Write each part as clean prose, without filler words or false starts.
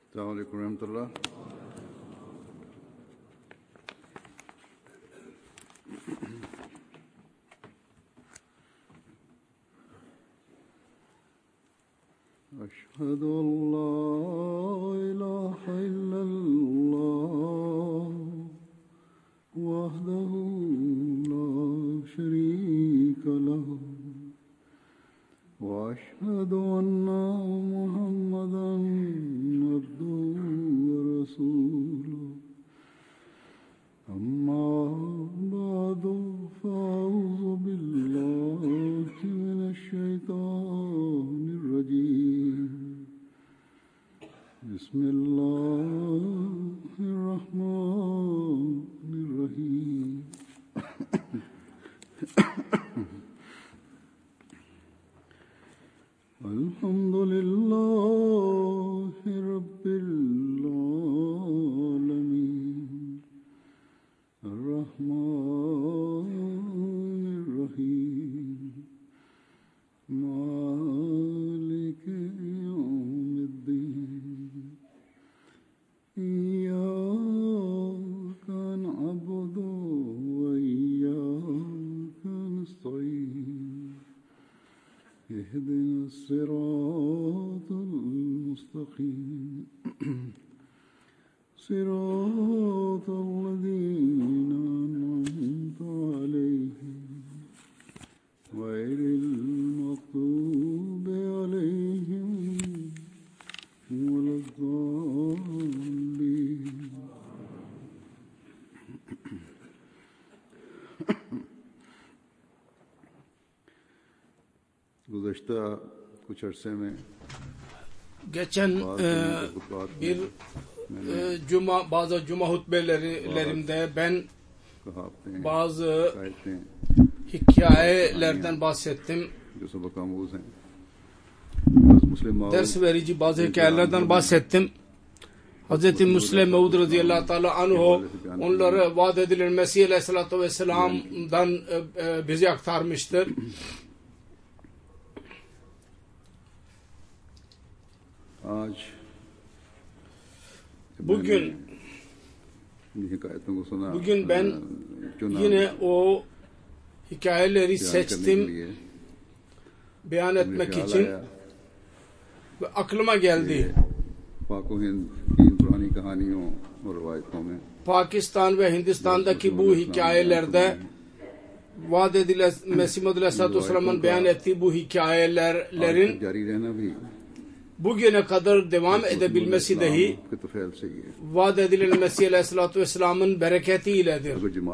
Selamun Aleyküm ve Rahmetullah. Eşhedü en la ilahe illallah vahdehu la şerike lehu ve eşhedü enne Muhammeden abduhu ve resuluhu. Amma ba'du fa'uzu billahi mineşşeytanirracim. Bismillahirrahmanirrahim. Elhamdülillahi Rabbil alemin. Errahmanirrahim. Maliki yevmiddin. İyyâke na'budu ve iyyâke nestaîn. اهدنا الصراط المستقيم صراط الذين أنعمت عليهم غير المغضوب عليهم ولا الضالين. Geçen bir bazı cuma hutbelerimde ben bazı hikayelerden bahsettim. Ders verici bazı hikayelerden bahsettim. Hz. Müslim Mevud radıyallahu teala anhu onları vaat edilen Mesih aleyhissalatu vesselam'dan bize aktarmıştır. Bugün ben yine o hikayeleri seçtim beyan etmek için ve aklıma geldi. Pakistan ve Hindistan'daki bu hikayelerde vaat edilen Mesih Aleyhisselatü Vesselam'ın beyan ettiği bu hikayelerin bugüne kadar devam edebilmesi dahi vaat edilen Mesih Aleyhisselatü Vesselam'ın bereketiyledir.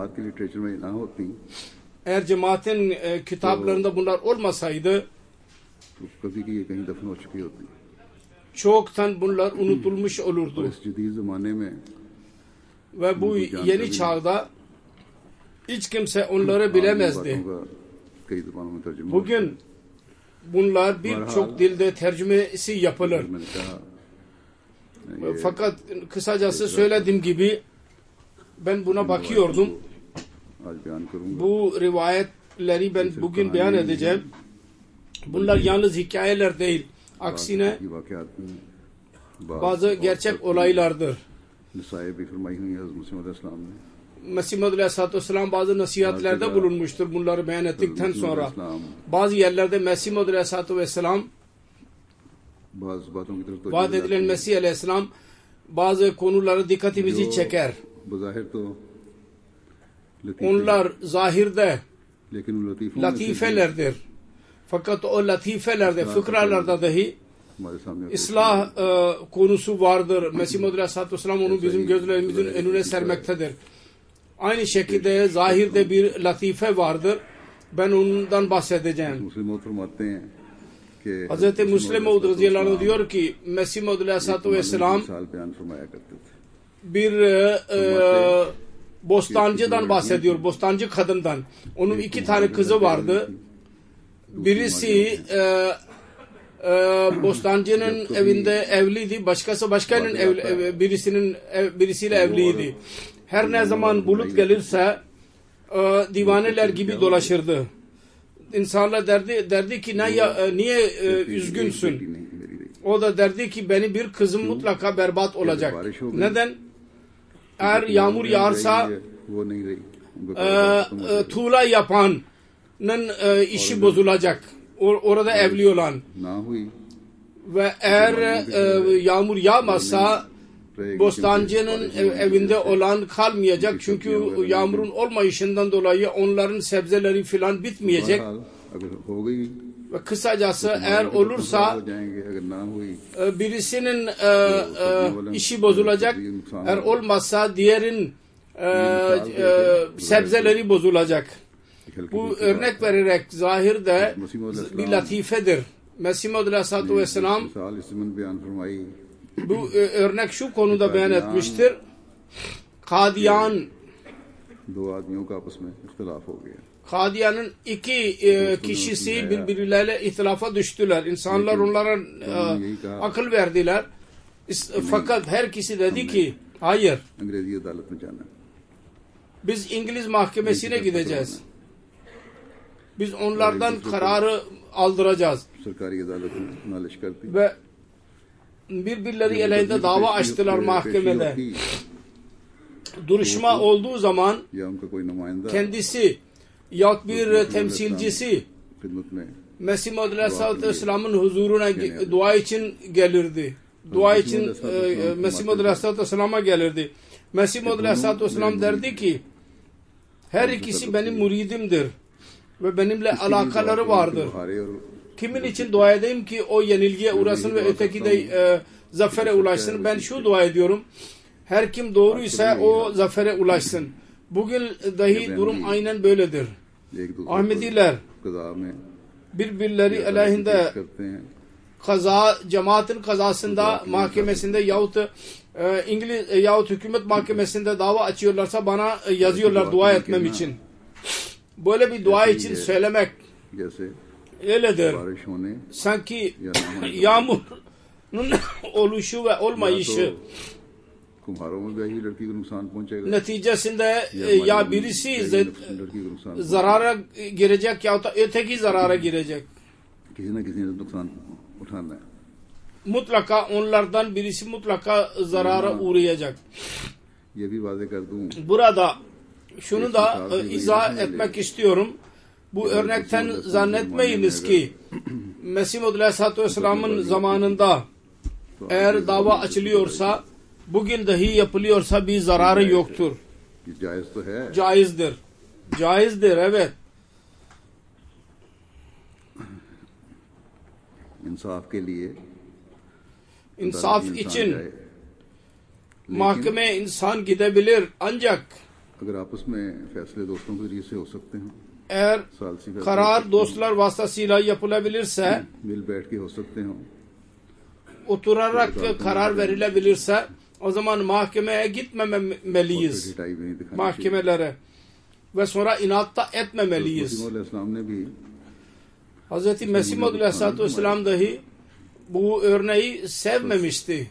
Eğer cemaatin kitaplarında bunlar olmasaydı çoktan bunlar unutulmuş olurdu. Ve bu yeni çağda hiç kimse onları bilemezdi. Bugün bunlar birçok dilde tercümesi yapılır. Fakat kısacası söylediğim gibi ben buna bakıyordum. Bu rivayetleri ben bugün beyan edeceğim. Bunlar yalnız hikayeler değil. Aksine bazı gerçek olaylardır. Mesih Aleyhisselatü Vesselam bazı nasihatlerde bulunmuştur bunları beyan ettikten sonra. Bazı yerlerde Mesih Aleyhisselatü Vesselam vaat edilen Mesih Aleyhisselam bazı konulara dikkatimizi çeker. Onlar zahirde latifelerdir. Fakat o latifelerde, fıkralarda dahi İslah konusu vardır. Mesih Aleyhisselatü Vesselam onu bizim gözlerimizin önüne sermektedir. Aynı şekilde zahirde bir latife vardır. Ben ondan bahsedeceğim. Hz. Müslim Mevud radıyallahu anh diyor ki Mesih Aleyhisselatü Vesselam bir bostancıdan bahsediyor. Bostancı kadından. Onun 2 tane kızı vardı. Birisi bostancının evinde evliydi. Başkası başkanın birisiyle evliydi. Her ne zaman bulut gelirse divaneler gibi dolaşırdı. İnsanlar derdi ki niye üzgünsün? O da derdi ki benim bir kızım mutlaka berbat olacak. Neden? Eğer yağmur yağarsa tuğla yapanın işi bozulacak. Orada evli olan. Ve eğer yağmur yağmazsa bostancının evinde olan kalmayacak. Çünkü yağmurun olmayışından dolayı onların sebzeleri filan bitmeyecek. Ve kısacası eğer olursa birisinin işi bozulacak. Eğer olmazsa diğerin sebzeleri bozulacak. Bu örnek vererek zahirde bir latifedir. Mesih Maud Aleyhisselatü Vesselam bu örnek şu konuda beyan etmiştir. Kadiyanın iki kişisi birbirleriyle ihtilafa düştüler. İnsanlar onlara akıl verdiler. Fakat her kişi dedi ki hayır. Biz İngiliz mahkemesine gideceğiz. Biz onlardan kararı aldıracağız. Ve birbirleri aleyhinde dava açtılar mahkemede. Duruşma olduğu zaman kendisi yahut bir temsilcisi Mesih Maud Aleyhisselatü Vesselam'ın huzuruna dua için gelirdi. Dua için Mesih Maud Aleyhisselatü Vesselam'a gelirdi. Mesih Maud Aleyhisselatü Vesselam derdi ki her ikisi benim muridimdir ve benimle alakaları vardır. Kimin için dua edeyim ki o yenilgiye uğrasın ve öteki de zafere ulaşsın? Ben şu dua ediyorum. Her kim doğruysa o zafere ulaşsın. Bugün dahi durum aynen böyledir. Ahmediler birbirleri aleyhinde cemaatin kazasında mahkemesinde yahut İngiliz yahut hükümet mahkemesinde dava açıyorlarsa bana yazıyorlar dua etmem için. Böyle bir dua için söylemek öyledir. Sanki yağmurun oluşu ve olmayışı neticesinde ya birisi zarara girecek ya da öteki zarara girecek. Mutlaka onlardan birisi mutlaka zarara uğrayacak. Burada şunu da izah etmek istiyorum. Bu örnekten zannetmeyiniz ki Mesih Maud Aleyhisselatü Vesselam'ın zamanında eğer dava açılıyorsa bugün dahi yapılıyorsa bir zararı yoktur. Caizdir. Caizdir, evet. İnsaf için mahkemeye insan gidebilir ancak eğer karar dostlar vasıtasıyla yapılabilirse oturarak karar verilebilirse o zaman mahkemeye gitmemeliyiz. Mahkemelere ve sonra inatta etmemeliyiz. Hz. Mesih Maud Aleyhisselatü Vesselam dahi bu örneği sevmemişti.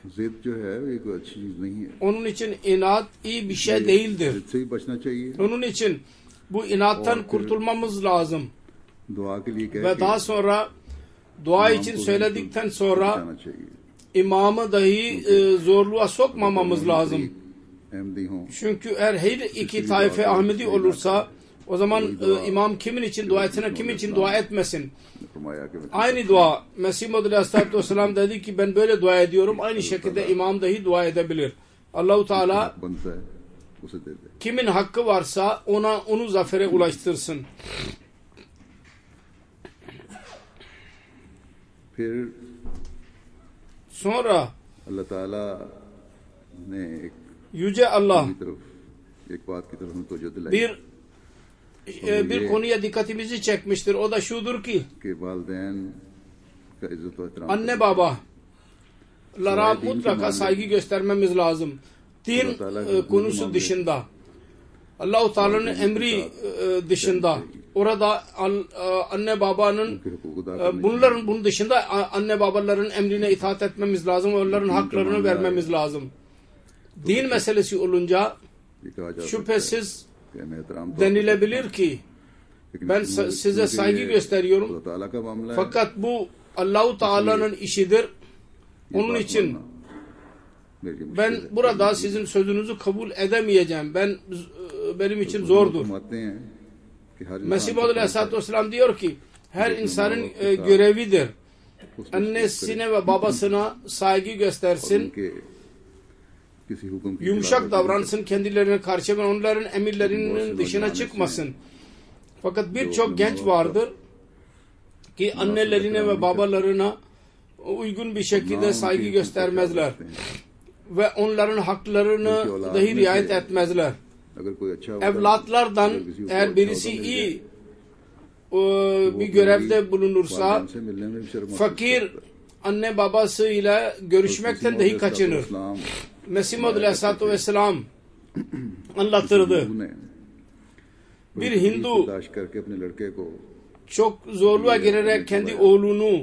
Onun için inat iyi bir şey değildir. Onun için bu inattan kurtulmamız lazım. Ve daha sonra dua için söyledikten sonra imamı dahi zorluğa sokmamamız lazım. Çünkü eğer her iki taife Ahmedi olursa o zaman imam kimin için dua etsin, kimin için dua etmesin. Aynı dua Mesih Maud Aleyhisselatü Vesselam dedi ki ben böyle dua ediyorum. Aynı şekilde imam dahi dua edebilir. Allah-u Teala kimin hakkı varsa onu zafere ulaştırsın. Sonra Yüce Allah bir konuya dikkatimizi çekmiştir. O da şudur ki anne babalara mutlaka saygı göstermemiz lazım. Din konusu dışında, Allah-u Teala'nın emri dışında, orada anne babanın bunun dışında anne babaların emrine itaat etmemiz lazım. Onların haklarını vermemiz lazım. Din meselesi olunca şüphesiz denilebilir ki ben size saygı gösteriyorum. Fakat bu Allah-u Teala'nın işidir. Onun için ben burada sizin sözünüzü kabul edemeyeceğim. Benim için zordur. Mesih Maud Aleyhisselatü Vesselam diyor ki her insanın görevidir. Annesine ve babasına saygı göstersin. Yumuşak davransın kendilerine karşı ve onların emirlerinin dışına çıkmasın. Fakat birçok genç vardır ki annelerine ve babalarına uygun bir şekilde saygı göstermezler ve onların haklarını dahi riayet etmezler. Evlatlardan eğer birisi iyi bir görevde bulunursa fakir anne babasıyla görüşmekten dahi kaçınır. Mesih Maud Aleyhisselatü Vesselam anlatırdı. Bir Hindu çok zorluğa girerek kendi oğlunu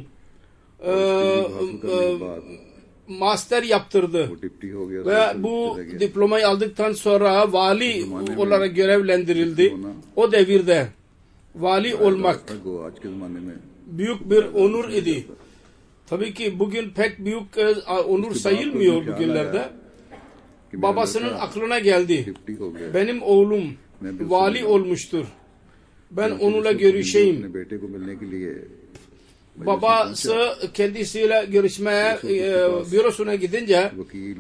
master yaptırdı ve bu diplomayı aldıktan sonra vali olarak görevlendirildi. O devirde vali olmak büyük bir onur idi. Tabii ki bugün pek büyük onur sayılmıyor bugünlerde. Babasının aklına geldi. Benim oğlum vali olmuştur. Ben onunla görüşeyim. Babası kendisiyle görüşmeye bürosuna gidince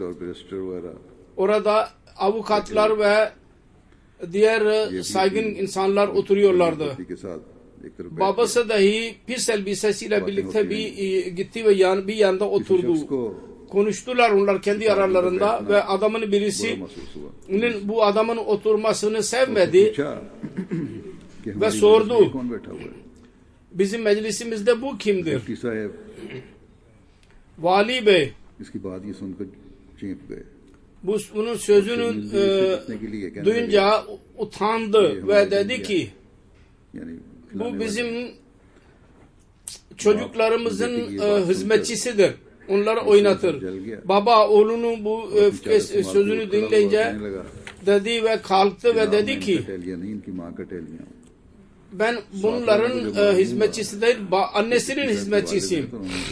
orada avukatlar ve diğer saygın insanlar oturuyorlardı. Babası dahi pis elbisesiyle birlikte gitti ve bir yanda oturdu. Konuştular onlar kendi aralarında ve adamın birisinin bu adamın oturmasını sevmedi ve sordu. Bizim meclisimizde bu kimdir? Vali Bey bunun sözünü duyunca utandı ve dedi ki bu bizim çocuklarımızın hizmetçisidir. Onları oynatır. Baba oğlunun bu sözünü dinleyince dedi ve kalktı ve dedi ki ben bunların hizmetçisi değil, annesinin hizmetçisiyim.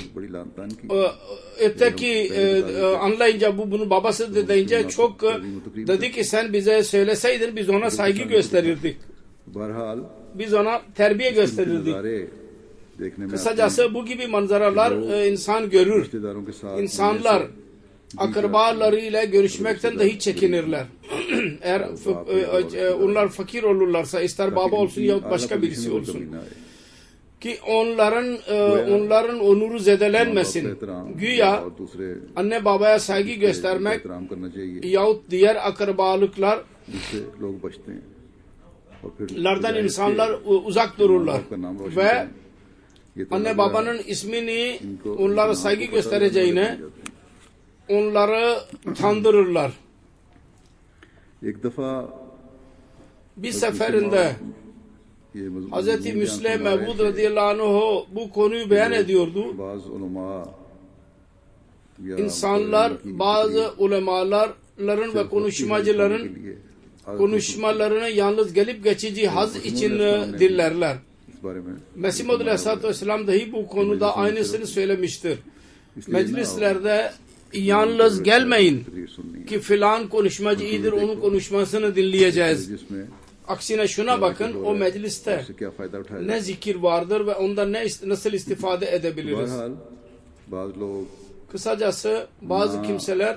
Öteki anlayınca bunu babası deyince çok dedi ki sen bize söyleseydin biz ona saygı gösterirdik. Biz ona terbiye gösterirdik. Kısacası bu gibi manzaralar insan görür. İnsanlar akrabalarıyla görüşmekten dahi çekinirler. Eğer onlar fakir olurlarsa ister baba olsun yahut başka birisi olsun. Ki onların onuru zedelenmesin. Güya anne babaya saygı göstermek yahut diğer akrabalıklar lardan insanlar uzak dururlar ve anne babanın ismini onlara saygı göstereceğine onları kandırırlar. Bir seferinde Hz. Müslim Mevud radıyallahu anh bu konuyu beyan ediyordu. İnsanlar bazı ulemaların ve konuşmacıların konuşmalarını yalnız gelip geçici haz için dinlerler. Mesih Maud Aleyhisselatü Vesselam dahi bu konuda aynısını söylemiştir. Meclislerde yalnız gelmeyin ki filan konuşmacı iyidir onun konuşmasını dinleyeceğiz. Aksine şuna bakın o mecliste ne zikir vardır ve ondan nasıl istifade edebiliriz. Kısacası bazı kimseler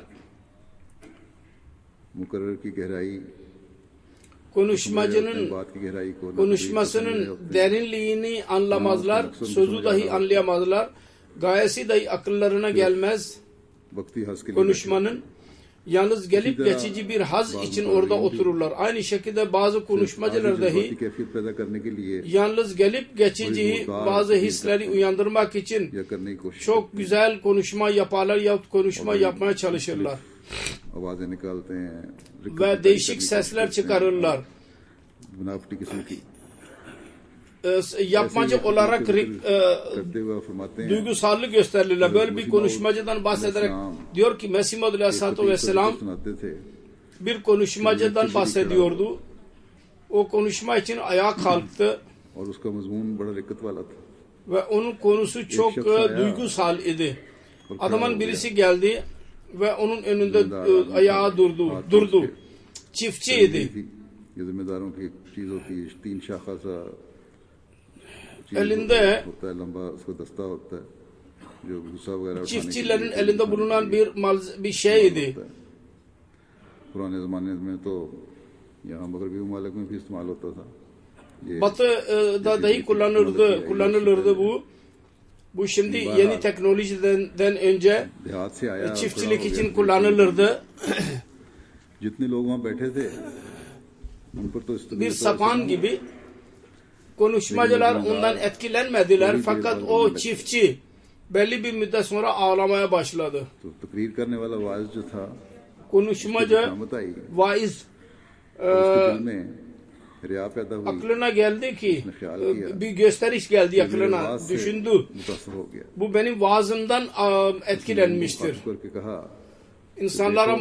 konuşmasının derinliğini anlamazlar, sözü dahi anlayamazlar, gayesi dahi akıllarına gelmez konuşmanın. Yalnız gelip geçici bir haz için orada otururlar. Aynı şekilde bazı konuşmacılar dahi yalnız gelip geçici bazı hisleri uyandırmak için çok güzel konuşma yaparlar yahut konuşma yapmaya çalışırlar. Ve değişik sesler çıkarırlar. Yapmacı olarak duygusallık gösterirler. Böyle bir konuşmacıdan bahsederek diyor ki Mesih Maud Aleyhisselatü Vesselam bir konuşmacıdan bahsediyordu. O konuşma için ayağa kalktı ve onun konusu çok duygusal idi. Adamın birisi geldi ve onun önünde ayağa durdu. Çiftçiydi. Elinde çiftçilerin elinde bulunan bir şeydi. Batı'da dahi kullanılırdı bu. Bu şimdi yeni teknolojiden önce çiftçilik için kullanılırdı. Bir sapan gibi. Konuşmacılar ondan etkilenmediler fakat o çiftçi belli bir müddet sonra ağlamaya başladı. Konuşmacı vaiz aklına geldi ki bir gösteriş geldi aklına, düşündü. Bu benim vaazımdan etkilenmiştir. İnsanlara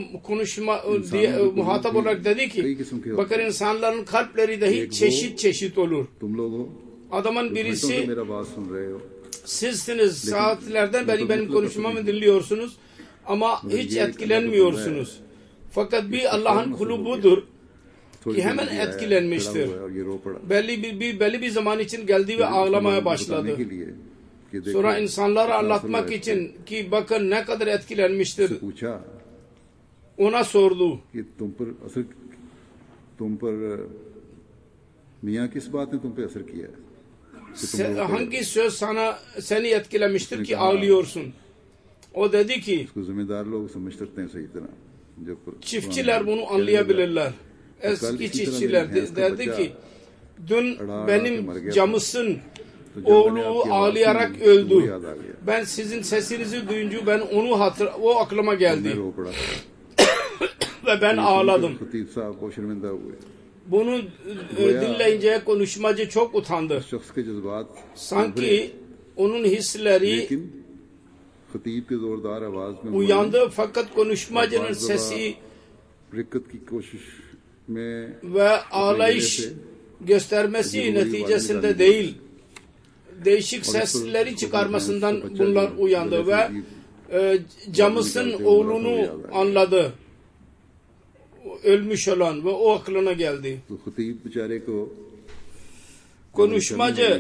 muhatap olarak dedi ki bakın insanların kalpleri dahi çeşit çeşit olur. Adamın birisi sizsiniz, saatlerden beri benim konuşmamı dinliyorsunuz ama hiç etkilenmiyorsunuz. Fakat bir Allah'ın kulu budur ki hemen etkilenmiştir. Belli bir zaman için geldi ve ağlamaya başladı. Sonra insanlara anlatmak için ki bakın ne kadar etkilenmiştir. Ona sordu. Hangi söz seni etkilemiştir ki ağlıyorsun? O dedi ki çiftçiler bunu anlayabilirler. Eski çiftçiler derdi ki dün benim camısın oğlu ağlayarak öldü. Ben sizin sesinizi duyunca o aklıma geldi. Ve ben ağladım. Bunu dinleyince konuşmacı çok utandı. Sanki onun hisleri uyandı fakat konuşmacının sesi ve ağlayış göstermesi neticesinde değil, değişik sesleri çıkarmasından bunlar uyandı ve camısın oğlunu anladı. Ölmüş olan ve o aklına geldi. Konuşmacı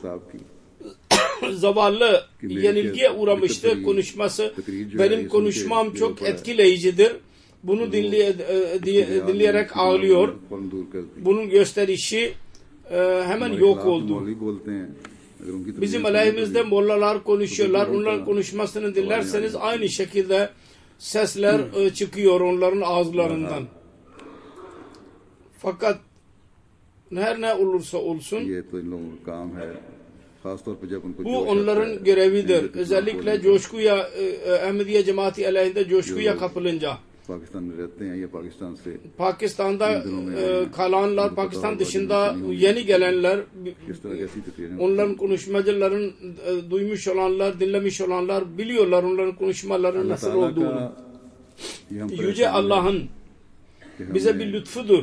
zavallı yenilgiye uğramıştı. Konuşması benim konuşmam çok etkileyicidir. Bunu dinleyerek ağlıyor. Bunun gösterişi hemen yok oldu. Bizim aleyhimizde mollalar konuşuyorlar. Onların konuşmasını dinlerseniz aynı şekilde sesler çıkıyor onların ağızlarından. Fakat her ne olursa olsun bu onların görevidir. Özellikle coşkuya, Ahmediye cemaati aleyhinde coşkuya kapılınca. Pakistan'da kalanlar, Pakistan dışında yeni gelenler, onların konuşmacıların duymuş olanlar, dinlemiş olanlar biliyorlar onların konuşmalarının nasıl olduğunu. Yüce Allah'ın bize bir lütfudur.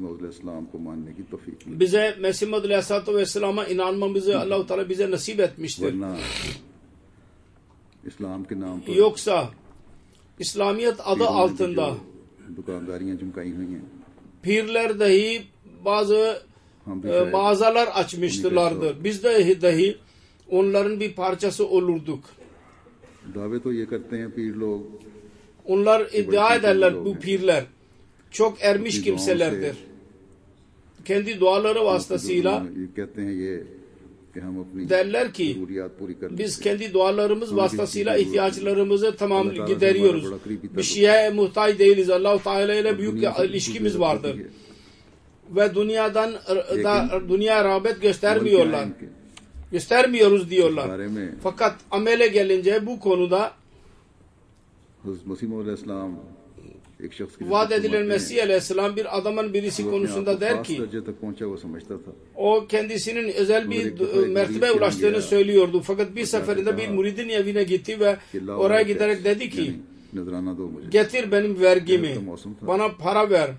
Bize Mesih Maud Aleyhisselatü Vesselam'a inanmamızı Allah-u Teala bize nasip etmiştir. Yoksa İslamiyet adı altında pirler dahi bazı mağazalar açmışlardı. Biz de dahi onların bir parçası olurduk. Onlar iddia ederler bu pirler çok ermiş kimselerdir. Kendi duaları vasıtasıyla derler ki biz kendi dualarımız vasıtasıyla ihtiyaçlarımızı tamam gideriyoruz. Bir şeye muhtaç değiliz. Allah-u Teala ile büyük ilişkimiz vardır. Ve dünya rağbet göstermiyorlar. Göstermiyoruz diyorlar. Fakat amele gelince bu konuda vaat edilen Mesih Aleyhisselam bir adamın birisi konusunda der ki o kendisinin özel bir mertebe ulaştığını söylüyordu. Fakat bir seferinde bir muridin evine gitti ve oraya giderek dedi ki getir benim vergimi, bana para ver.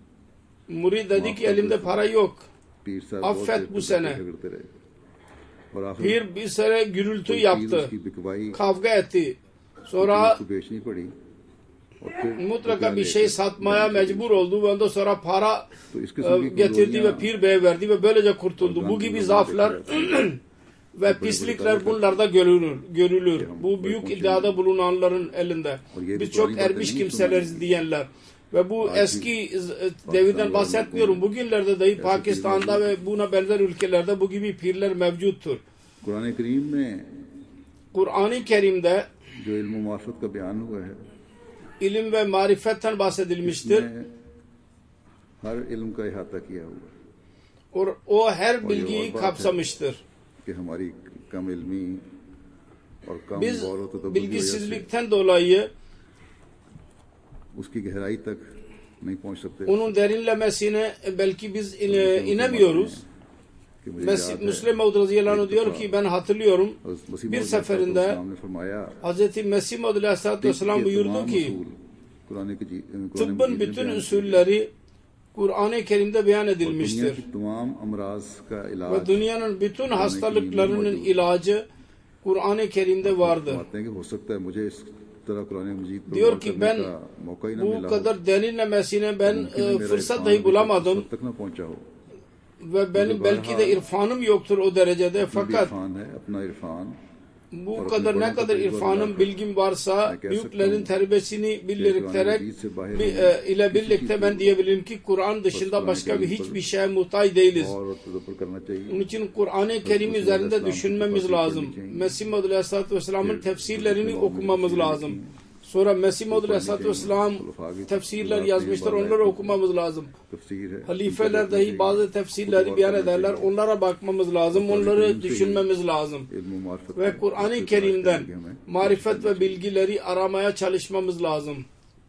Murid dedi ki elimde para yok, affet bu sene. और आखिर Pir bir süre gürültü कोई चीज yaptı. उसकी बिकवाई Kavga etti. Sonra उसको बेचनी पड़ी और फिर mutlaka bir şey satmaya mecbur oldu ve ondan sonra para तो इस किस्म की getirdi ve कमजोरियां Pir Bey'e verdi ve böylece kurtuldu. Bu gibi zaaflar ve pislikler bunlarda görülür. Bu büyük iddiada bulunanların elinde. Biz çok ermiş kimseleriz diyenler. Ve bu eski devirden bahsetmiyorum. Bugünlerde dahi Pakistan'da ve buna benzer ülkelerde bu gibi pirler mevcuttur. Quran करीम में Kur'an-ı Kerim'de जो इल्म व मार्फत का बयान हुआ है ilim ve marifetten bahsedilmiştir. इसमें हर इल्म का इहाता किया हुआ है O her bilgiyi kapsamıştır. कि हमारी कम इल्मी और कम Biz गौर व तदब्बुर की वजह से bilgisizlikten dolayı उसकी गहराई तक नहीं पहुंच सकते onun derinlemesine belki biz inemiyoruz. कि मुझे याद है Müslim Maud radıyallahu anh diyor ki ben hatırlıyorum हज़रत मसीह bir मौऊद seferinde अलैहिस्सलाम ने फरमाया Hz. Mesih Maud aleyhissalatü vesselam buyurdu ki tıbbın bütün usulleri Kur'an-ı Kerim'de beyan दुनिया edilmiştir. की तमाम अमराज का Ve इलाज dünyanın bütün hastalıklarının ilacı Kur'an-ı Kerim'de vardır. फरमाते हैं कि हो सकता है मुझे इस तरह कुरान मजीद पर Diyor गौर ki करने ben का मौका ही न bu मिला हो kadar derinlemesine ben मुमकिन है मेरा fırsat इरफान dahi अभी bulamadım तक न पहुंचा हो ve benim belki de irfanım yoktur o derecede भी fakat इरफान है अपना Irfan bu kadar ne kadar irfanım, bilgim varsa büyüklerin terbiyesini bilerek ile birlikte ben diyebilirim ki Kur'an dışında başka hiçbir şeye muhtaç değiliz. और तदब्बुर करना चाहिए Onun için Kur'an-ı Kerim üzerinde düşünmemiz lazım. Mesih Maud aleyhissalatü vesselamın tefsirlerini okumamız lazım. Sonra Mesih Maud aleyhissalatü vesselam tefsirler yazmışlar, onları okumamız lazım. तफसीर है Halifeler dahi bazı tefsirleri beyan ederler, onlara bakmamız lazım, onları düşünmemiz lazım. इल्म व मार्फत Ve Kur'an-ı Kerim'den marifet ve bilgileri aramaya çalışmamız lazım.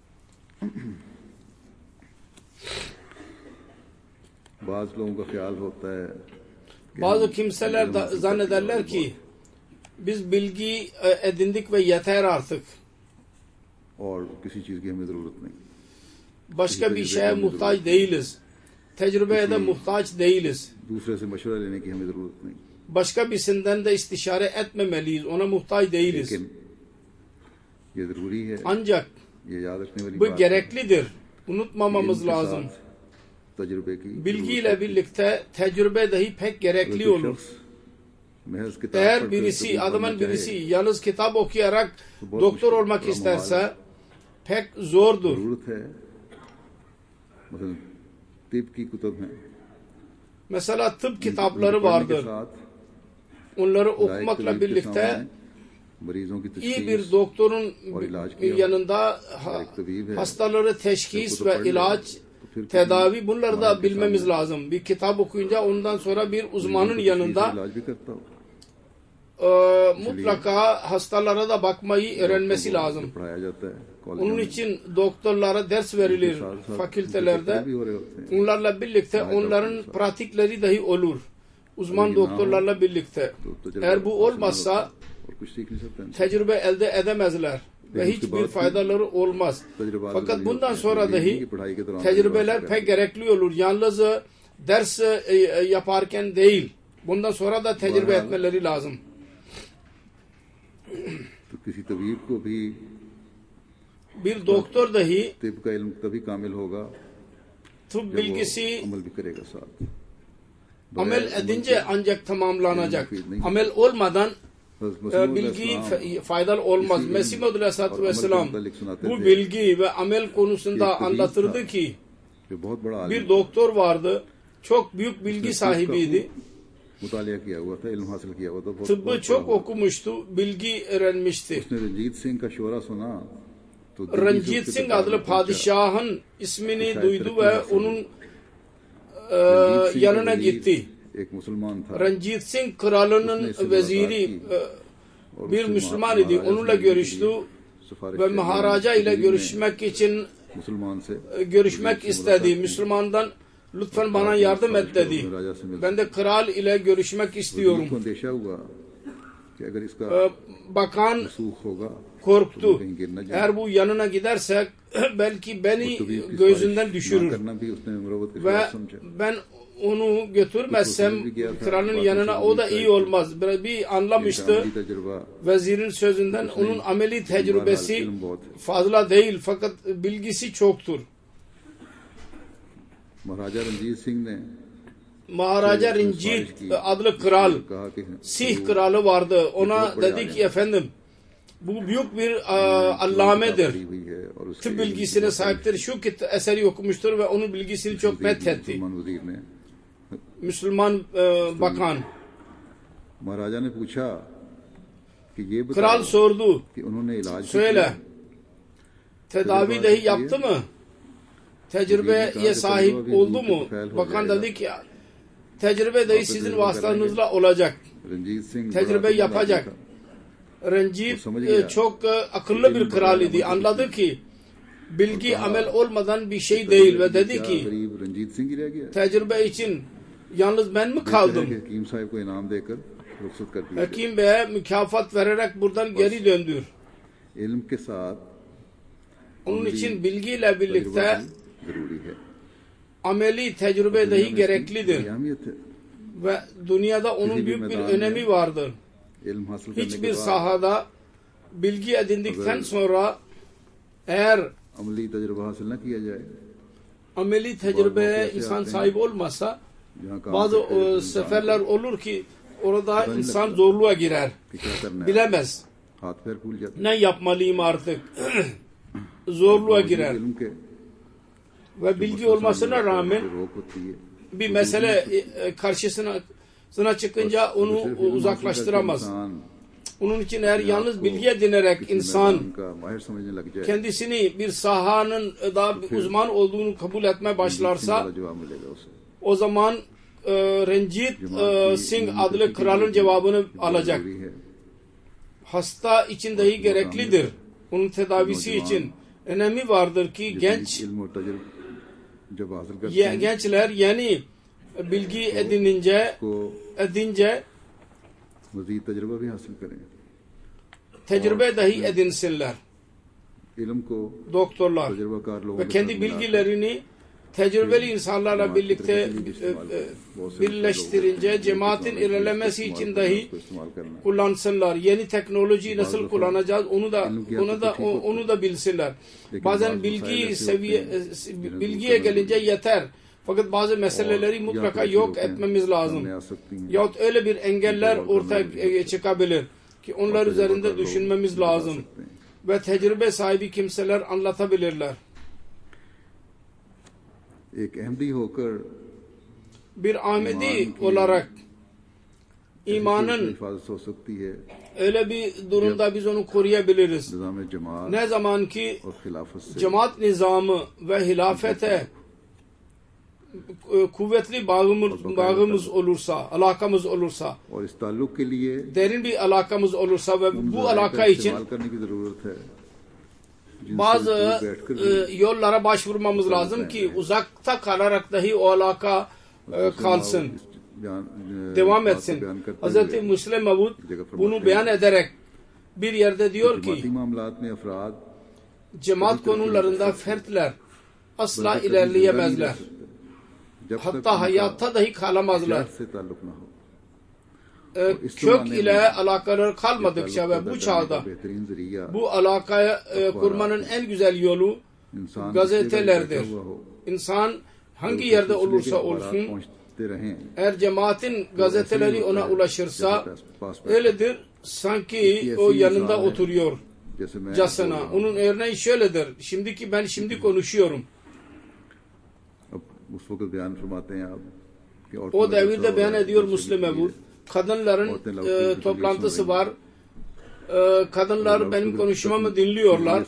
बाज लोगों का ख्याल होता है कि Bazı kimseler zannederler ki biz bilgi edindik ve yeter artık. और किसी चीज की हमें जरूरत नहीं Başka bir şeye muhtaç değiliz. Tecrübeye de muhtaç değiliz. दूसरे से मशवरा लेने की हमें जरूरत नहीं Başka birisinden de istişare etmemeliyiz. Ona muhtaç değiliz. लेकिन ये जरूरी है Ancak ये याद रखने वाली bu बात है gereklidir. Unutmamamız इल्म के lazım. साथ तजुर्बे की Bilgiyle birlikte tecrübe dahi pek gerekli अगर कोई olur. शख्स महज किताब Eğer पढ़कर birisi, तबीब adamın बनना birisi चाहे, yalnız kitap okuyarak बहुत doktor मुश्किल, olmak बड़ा isterse pek zordur. जरूरत है मसलन तिब की कुतुब हैं Mesela tıp kitapları उनके पढ़ने के vardır. साथ Onları लायक okumakla तबीब के birlikte सामने मरीजों की iyi तशखीस bir doktorun और इलाज किया yanında और एक तबीब है hastaları teşhis ve पढ़ ilaç, ले, तो फिर tedavi bunları da हमारे bilmemiz सामने lazım. Bir kitap okuyunca ondan sonra bir मरीजों uzmanın की yanında तशखीस इलाज भी करता हो mutlaka hastalara da bakmayı öğrenmesi lazım. पढ़ाया जाता है Onun कॉलेजों में için doktorlara ders verilir fakültelerde. भी हो रहे होते हैं Onlarla birlikte onların pratikleri dahi olur. Uzman doktorlarla birlikte. तो तजुर्बा Eğer bu हासिल नहीं olmazsa होता और कुछ सीख नहीं सकते इनसे। tecrübe elde edemezler ve hiçbir faydaları olmaz. तजुर्बा Fakat bundan की sonra dahi पढ़ाई के दौरान tecrübeler तजुर्बा pek gerekli olur. Yalnız ders yaparken değil. Bundan sonra da tecrübe etmeleri lazım. तो किसी तबीब को भी Bir doktor dahi तिब का इल्म तभी कामिल होगा tıp जब वो bilgisi अमल भी करेगा साथ amel edince ancak tamamlanacak. değil. Amel olmadan हज़रत मसीह bilgi अलैहिस्सलाम faydalı olmaz. İsim Mesih Maud aleyhissalatü और vesselam अमल के मुतालिक सुनाते bu थे bilgi ve amel konusunda कि एक तबीब anlatırdı था, ki जो बहुत बड़ा bir आलिम doktor vardı. Çok büyük bilgi sahibiydi. मुतालिया किया हुआ था इल्म हासिल किया हुआ था बहुत Tıbbı बहुत çok बड़ा हुआ। okumuştu. Bilgi öğrenmişti. उसने रंजीत सिंह का शोरा सुना तो दिल्ली से Ranjit उसके Singh दरबार adlı में पहुंचा। padişahın ismini Şayet duydu terk ve ederse onun Ranjit Singh yanına का वजीर gitti. एक मुसलमान था Ranjit Singh kralının उसने इससे veziri मुलाकात की और bir उससे Müslüman idi. महाराजा Onunla से मिलने के görüştü लिए सिफारिश ve की। Maharaja ile तबीब ने görüşmek için मुसलमान से görüşmek वजीर से istedi. मुलाकात की। Müslümandan lütfen bana yardım et dedi. राजा से मिलने Ben de kral ile görüşmek वजीर istiyorum. को अंदेशा हुआ कि अगर इसका Bakan सूख होगा korktu. तो कहीं गिर न जाए Eğer bu yanına gidersek belki beni तबीब की gözünden सिफारिश ना düşürür. करना भी उसने मुरव्वत का Ve खिलाफ समझा ben onu götürmezsem kralın yanına o da iyi olmaz. Bir anlamıştı vezirin sözünden, onun ameli tecrübesi fazla değil fakat bilgisi çoktur. Maharaja Ranjit adlı kral, Sih kralı vardı. Ona dedi ki efendim bu büyük bir allamedir. Tıp bilgisine sahiptir. Şu eseri okumuştur ve onun bilgisini çok methetti. Müslüman bakan. Kral sordu. Söyle. Tedavi dahi yaptı mı? Tecrübeye sahip oldu mu? Bakan dedi ki tecrübe dahi sizin vasıtanızla olacak. Tecrübe yapacak. Ranjit çok akıllı bir kral idi. Anladı ki bilgi amel olmadan bir şey değil ve dedi ki tecrübe için yalnız ben mi kaldım? Hakim Bey'e mükafat vererek buradan geri döndür. Onun için bilgiyle birlikte ameli tecrübe dahi gereklidir. Ve dünyada onun büyük bir önemi vardır. Hiçbir sahada bilgi edindikten sonra eğer ameli tecrübeye insan sahip olmasa bazı seferler olur ki orada insan zorluğa girer. Bilemez. Ne yapmalıyım artık? Zorluğa girer. Ve bilgi olmasına rağmen bir mesele karşısına çıkınca onu uzaklaştıramaz. Onun için eğer yalnız bilgi edinerek insan kendisini bir sahanın daha bir uzman olduğunu kabul etmeye başlarsa o zaman Ranjit Singh adlı kralın cevabını alacak. Hasta için dahi gereklidir. Onun tedavisi için önemi vardır ki gençler yeni bilgi edince tecrübe dahi edinsinler. Doktorlar ve kendi bilgilerini tecrübeli insanlarla birlikte birleştirince cemaatin ilerlemesi için dahi kullansınlar. Yeni teknolojiyi nasıl kullanacağız onu da bilsinler. Bazen bilgiye gelince yeter. Fakat bazı meseleleri mutlaka yok etmemiz lazım. Yahut öyle bir engeller ortaya çıkabilir ki onlar üzerinde düşünmemiz lazım. Ve tecrübe sahibi kimseler anlatabilirler. Bir Ahmedi olarak imanın öyle bir durumda biz onu koruyabiliriz. Ne zaman ki cemaat nizamı ve hilafete kuvvetli bağımız olursa, alakamız olursa, derin bir alakamız olursa ve bu alaka için bazı yollara başvurmamız lazım ki uzakta kalarak dahi o alaka kalsın, devam etsin. Hz. Musleh Maud bunu beyan ederek bir yerde diyor ki cemaat konularında fertler asla ilerleyemezler. Hatta hayatta dahi kalamazlar. Kök ile alakaları kalmadıkça ve bu çağda bu alakayı kurmanın en güzel yolu gazetelerdir. İnsan hangi yerde olursa olsun eğer cemaatin gazeteleri ona ulaşırsa öyledir sanki o yanında oturuyor casına. Onun örneği şöyledir. Ben şimdi konuşuyorum. O devirde beyan ediyor Musleh Maud. Kadınların toplantısı var. Kadınlar benim konuşmamı dinliyorlar.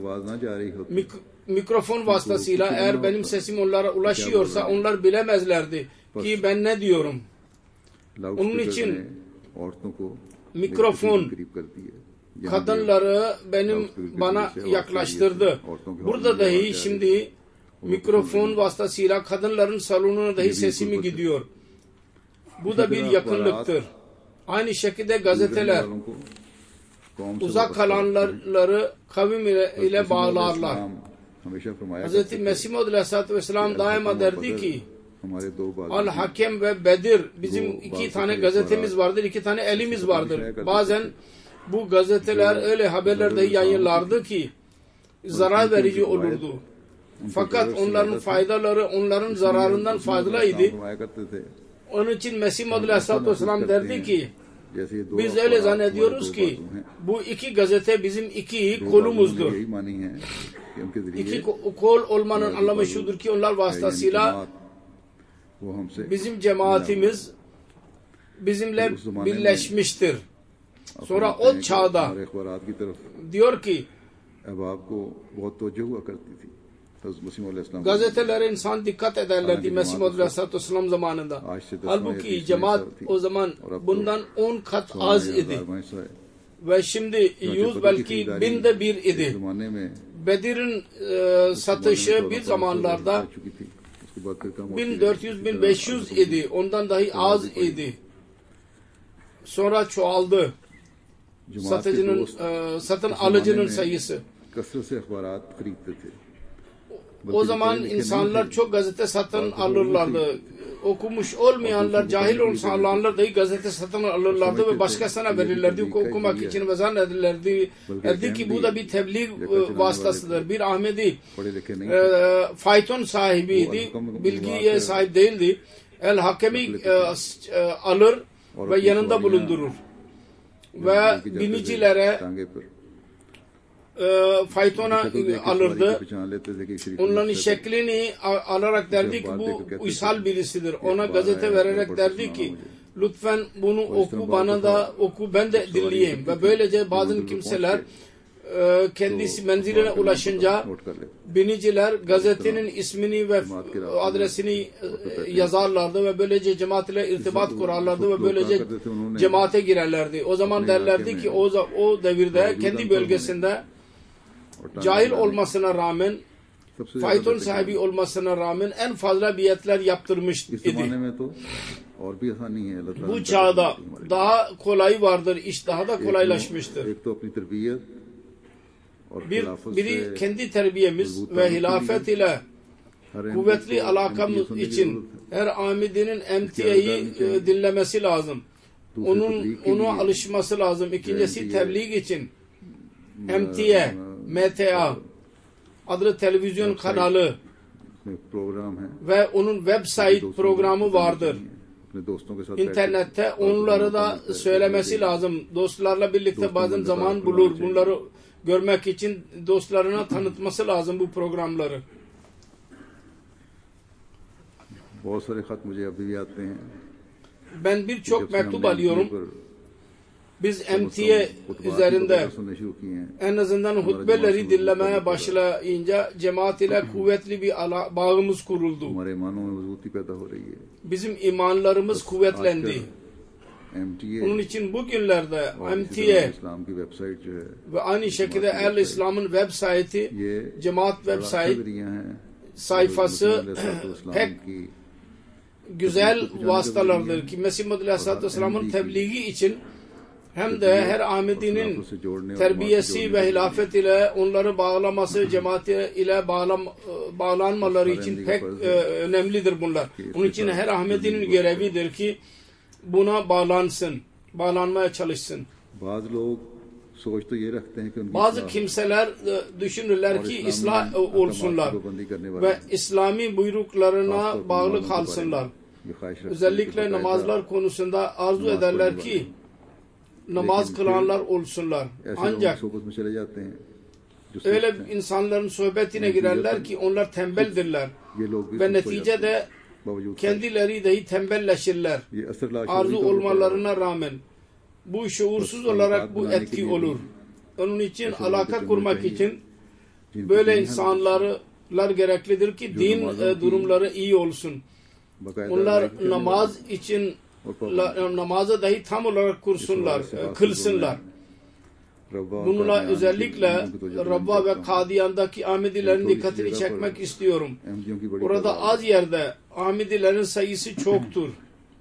Mikrofon vasıtasıyla eğer benim sesim onlara ulaşıyorsa onlar bilemezlerdi ki ben ne diyorum. Onun için mikrofon kadınları bana yaklaştırdı. Burada dahi şimdi mikrofon vasıtasıyla kadınların salonuna dahi sesimi gidiyor. Bu da bir yakınlıktır. Aynı şekilde gazeteler uzak kalanları kavim ile bağlarlar. Hz. Mesih Maud Aleyhisselatü Vesselam daima derdi ki हमारे दो बाज़ Al-Hakem ve Bedir bizim iki tane gazetemiz vardır, iki tane elimiz vardır. Bazen bu gazeteler öyle haberler dahi yayınlardı ki zarar verici olurdu. Fakat onların faydaları onların zararından fazlaydı. Onun için Mesih Muhammed Aleyhisselatü Vesselam derdi ki biz öyle zannediyoruz ki bu iki gazete bizim iki kolumuzdur. İki kol olmanın anlamı şudur ki onlar vasıtasıyla bizim cemaatimiz bizimle birleşmiştir. Sonra o çağda diyor ki gazetelere insan dikkat ederlerdi Mesih Muhammed Aleyhisselatü Vesselam zamanında. Halbuki cemaat o zaman bundan 10 kat az idi. Ve şimdi 100 belki 1000'de 1 idi. Bedir'in satışı bir zamanlarda 1400-1500 idi. Ondan dahi az idi. Sonra çoğaldı. Satın alıcının sayısı. O zaman insanlar çok gazete satın alırlardı. Okumuş olmayanlar, cahil olanlar dahi gazete satın alırlardı ve başkasına verirlerdi okumak için ve zannederlerdi ki bu da bir tebliğ vasıtasıdır. Bir Ahmedi fayton sahibiydi, bilgiye sahip değildi. El-Hakemi alır ve yanında bulundurur. Ve binicilere faytona alırdı. Onların şeklini alarak derdi ki bu uysal birisidir. Ona gazete vererek derdi ki lütfen bunu oku, bana da oku, ben de dinleyeyim. Ve böylece bazı kimseler kendisi menziline ulaşınca biniciler gazetenin ismini ve adresini yazarlardı ve böylece cemaat ile irtibat kurarlardı ve böylece cemaate girerlerdi. O zaman derlerdi ki o devirde kendi bölgesinde cahil olmasına rağmen, fayton sahibi olmasına rağmen en fazla biatler yaptırmış idi. Bu çağda daha kolay vardır, iş daha da kolaylaşmıştır. Biri kendi terbiyemiz ve hilafet ile kuvvetli alakamız için her amidinin emtiyeyi dinlemesi lazım. Ona alışması lazım. İkincisi tebliğ için emtiye, MTA adlı televizyon kanalı ve onun website programı vardır. İnternette onları da söylemesi lazım. Dostlarla birlikte bazen zaman bulur. Bunları görmek için dostlarına tanıtması lazım bu programları. Ben birçok mektup alıyorum. Biz MTA üzerinde en azından hutbeleri dinlemeye başlayınca cemaat ile kuvvetli bir bağımız kuruldu. Bizim imanlarımız kuvvetlendi. Onun için bugünlerde MTA ve aynı şekilde El-İslam'ın website'i, cemaat website sayfası pek güzel vasıtalardır ki Mesih Muhammed Aleyhisselatü Vesselam'ın tebliği için hem de her Ahmedi'nin terbiyesi ve hilafet ile onları bağlaması, cemaat ile bağlanmaları için pek önemlidir bunlar. Onun için her Ahmedi'nin görevidir ki buna bağlansın, bağlanmaya çalışsın. Bazı kimseler düşünürler ki ıslah olsunlar ve İslami buyruklarına bağlı kalsınlar. Özellikle namazlar konusunda arzu ederler ki namaz kılanlar olsunlar. Ancak öyle insanların sohbetine girerler ki onlar tembeldirler ve neticede kendileri dahi tembelleşirler. Arzu olmalarına rağmen bu şuursuz olarak bu etki olur. Onun için alaka kurmak için böyle insanlar gereklidir ki din durumları iyi olsun. Onlar namaz için namazı dahi tam olarak kılsınlar. Bununla özellikle Rabba ve Kadiyan'daki Ahmedilerin dikkatini çekmek istiyorum. Orada az yerde Ahmedilerin sayısı çoktur.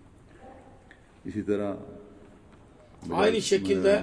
Aynı şekilde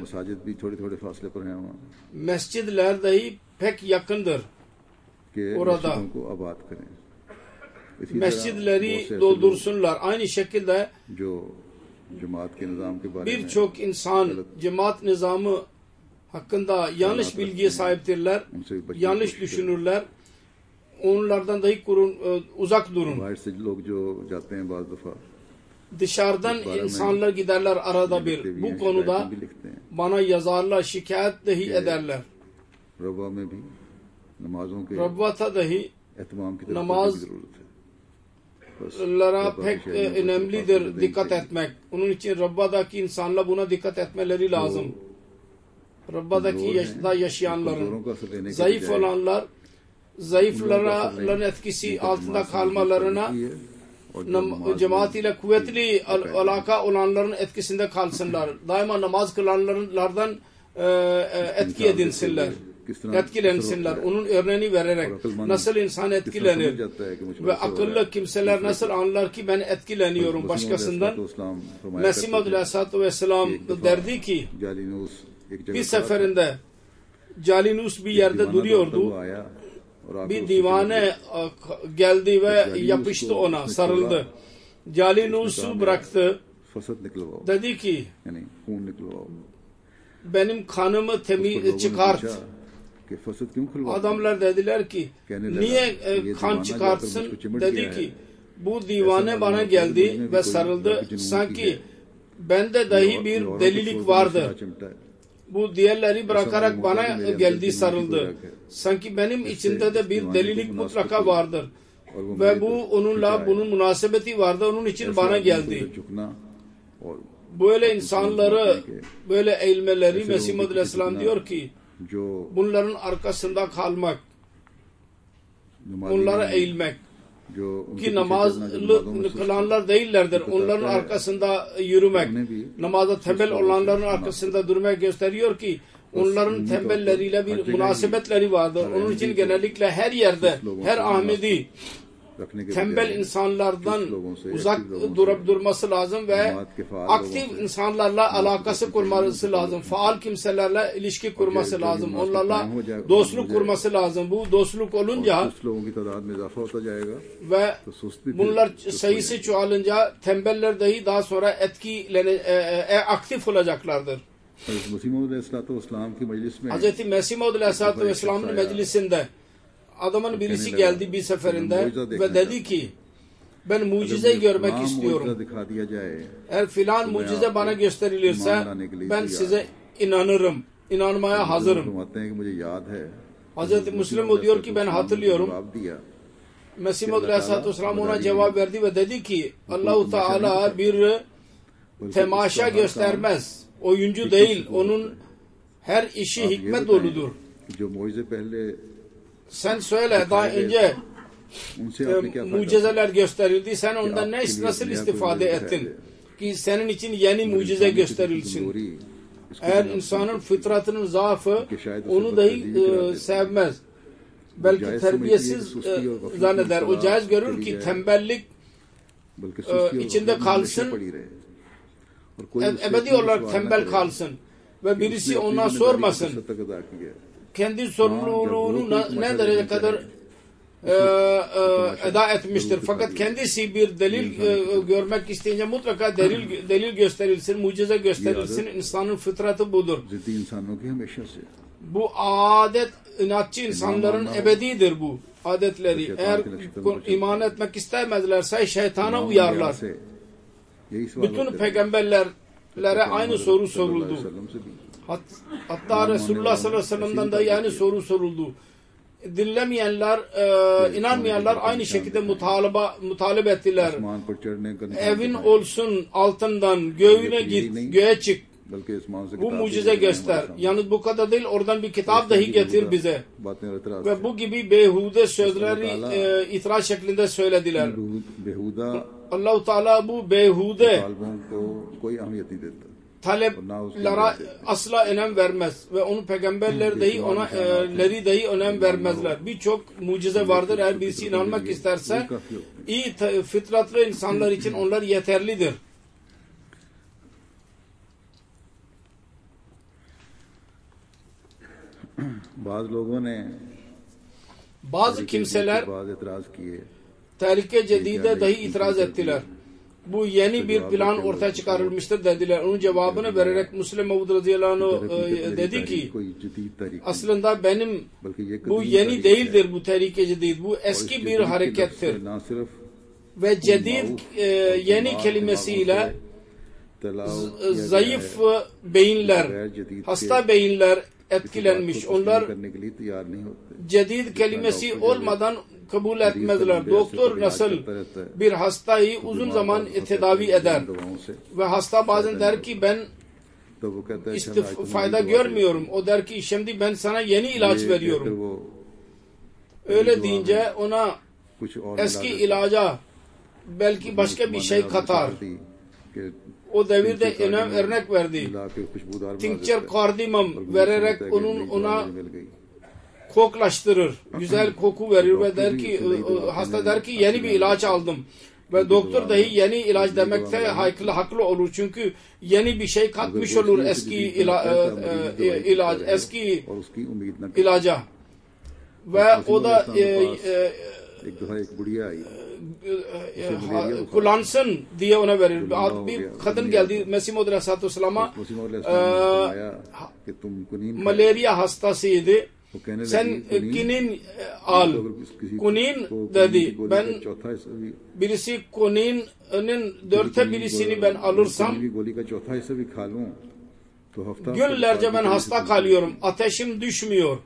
mescidler dahi pek yakındır orada. mescidleri doldursunlar. Aynı şekilde जो जमात के निज़ाम के बारे में birçok insan cemaat nizamı hakkında yanlış bilgiye sahiptirler, yanlış düşünürler. Onlardan dahi uzak durun. बाहर से लोग जो जाते हैं बाज़ दफ़ा Dışarıdan insanlar giderler arada bir. Bu konuda bana yazarlar, şikayet dahi ederler. रवा में भी नमाजों के Rabbata dahi एहतमाम की तरफ namaz ज़रूरत है। lara pek önemlidir dikkat etmek. Onun için Rabba'daki insanlar buna dikkat etmeleri lazım. Rabba'daki yaşayanların, zayıf olanlar, zayıfların etkisi altında kalmalarına, cemaat ile kuvvetli alaka olanların etkisinde kalsınlar. Daima namaz kılanlardan etki edinsinler. Etkilensinler. Onun örneğini vererek nasıl insan etkilenir ve akıllı kimseler nasıl anlar ki ben etkileniyorum başkasından. Mesih Maud Aleyhisselatü Vesselam derdi ki bir seferinde Calinus bir yerde duruyordu. Bir divane geldi ve yapıştı ona, sarıldı. Calinus'u bıraktı. Dedi ki benim kanımı çıkart. Adamlar dediler ki niye kan çıkartsın? Dedi ki bu divane bana geldi ve sarıldı. Sanki bende dahi bir delilik vardı. Bu diğerleri bırakarak bana geldi, sarıldı. Sanki benim içimde de bir delilik mutlaka vardır. Ve bu onunla bunun münasebeti vardı. Onun için bana geldi. Böyle insanları, böyle eğilmeleri Mesih Maud Aleyhisselam diyor ki bunların arkasında kalmak, onlara eğilmek ki namazlı kılanlar değillerdir. Onların arkasında yürümek, namaza tembel olanların arkasında durmak gösteriyor ki onların tembelleriyle bir münasebetleri vardır. Onun için genellikle her yerde, her Ahmedi tembel insanlardan uzak durması lazım ve aktif insanlarla alakası kurması lazım. Faal kimselerle ilişki kurması lazım. Onlarla dostluk kurması lazım. Bu dostluk olunca ve bunlar sayısı çoğalınca tembeller dahi daha sonra aktif olacaklardır. Hz. Mesih Maud Aleyhisselatü Vesselam'ın meclisinde adamın birisi geldi bir seferinde ve dedi ki ben mucize görmek istiyorum. Eğer filan mucize bana gösterilirse ben size inanırım. İnanmaya hazırım. Hz. Müslim diyor ki ben hatırlıyorum. Mesih Maud Aleyhisselatü Vesselam ona cevap verdi ve dedi ki Allah-u Teala bir temaşa göstermez. Oyuncu değil. Onun her işi hikmet doludur. Sen söyle daha önce mucizeler gösterildi. Sen ondan nasıl istifade ettin? Ki senin için yeni mucize gösterilsin. Eğer insanın fıtratının zaafı onu dahi sevmez. Belki terbiyesiz zanneder. O caiz görür ki tembellik içinde kalsın. Ebedi olarak tembel kalsın. Ve birisi ona sormasın. Kendi sorumluluğunu ne derece kadar eda etmiştir. Fakat kendisi bir delil görmek isteyince mutlaka delil gösterilsin, mucize gösterilsin. İnsanın fıtratı budur. Bu adet inatçı insanların ebedidir bu adetleri. Eğer iman etmek istemezlerse şeytana uyarlar. Bütün peygamberlere aynı soru soruldu. Hatta Resulullah sallallahu aleyhi ve sellem'den de yani soru soruldu. Dinlemeyenler, inanmayanlar aynı şekilde mutalebe ettiler. Evin olsun altından, göğüne git, göğe çık. Bu mucize göster. Yalnız bu kadar değil, oradan bir kitap dahi getir bize. Ve bu gibi beyhude sözleri itiraz şeklinde söylediler. Allah-u Teala bu beyhude taleplere asla önem vermez ve onun peygamberleri dahi önem vermezler. Birçok mucize vardır. Eğer birisi inanmak isterse iyi fıtratlı insanlar için onlar yeterlidir. Bazı kimseler Tehlike Cedid'e dahi itiraz ettiler. Bu yeni bir plan ortaya çıkarılmıştır dediler. Onun cevabını vererek Müslim Mevud radıyallahu anh dedi ki aslında benim bu yeni değildir bu Tehlike Cedid. Bu eski bir harekettir. Ve cedid yeni kelimesiyle zayıf beyinler, hasta beyinler etkilenmiş. Onlar cedid kelimesi olmadan kabul etmediler. Doktor nasıl bir hastayı uzun zaman tedavi eder ve hasta bazen der ki ben fayda görmüyorum. O der ki şimdi ben sana yeni ilaç veriyorum. Öyle deyince ona eski ilaca belki başka bir şey katar. O devirde örnek verdi. Tincture cardamom vererek ona koklaştırır. Güzel koku verir ve der ki hasta der ki yeni bir ilaç aldım. Ve doktor dahi yeni ilaç demekte haklı olur. Çünkü yeni bir şey katmış olur eski ilaca. Ve o da kullansın diye ona verir. Bir kadın geldi Mesih Maud Aleyhisselatü Vesselam'a malaria hastasıydı. Sen kinin al. Kunin dedi. Ben birisi kuninin 4'te birisini ben alırsam günlerce ben hasta kalıyorum. Ateşim düşmüyor.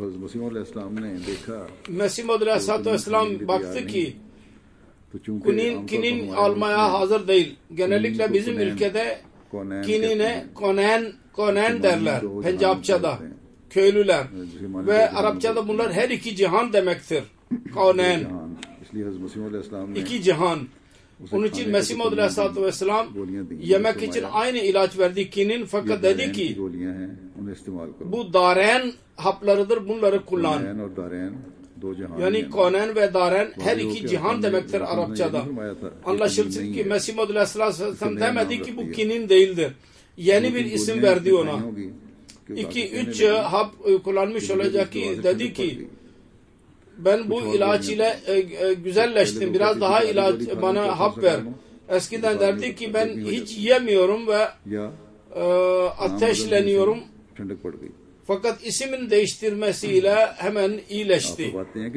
Mesih Maud Aleyhisselatü Vesselam baktı ki kinin almaya hazır değil. Genellikle bizim ülkede kinine konen derler. Pencapçada. Köylüler. Ve Arapçada bunlar her iki cihan demektir. Konen. İki cihan. Onun için Mesih Maud Aleyhisselatü Vesselam yemek için aynı ilaç verdi kinin fakat dedi ki bu daren haplarıdır bunları kullan. Yani konen ve daren her iki cihan demektir Arapçada. Anlaşılsın ki Mesih Maud Aleyhisselatü Vesselam demedi ki bu kinin değildir. Yeni bir isim verdi ona. 2-3 hap kullanmış olacak ki dedi ki ben bu ilaç ile güzelleştim. Biraz daha ilaç bana hap ver. Eskiden derdi ki ben hiç yiyemiyorum ve ateşleniyorum. Fakat ismin değiştirmesiyle hemen iyileşti.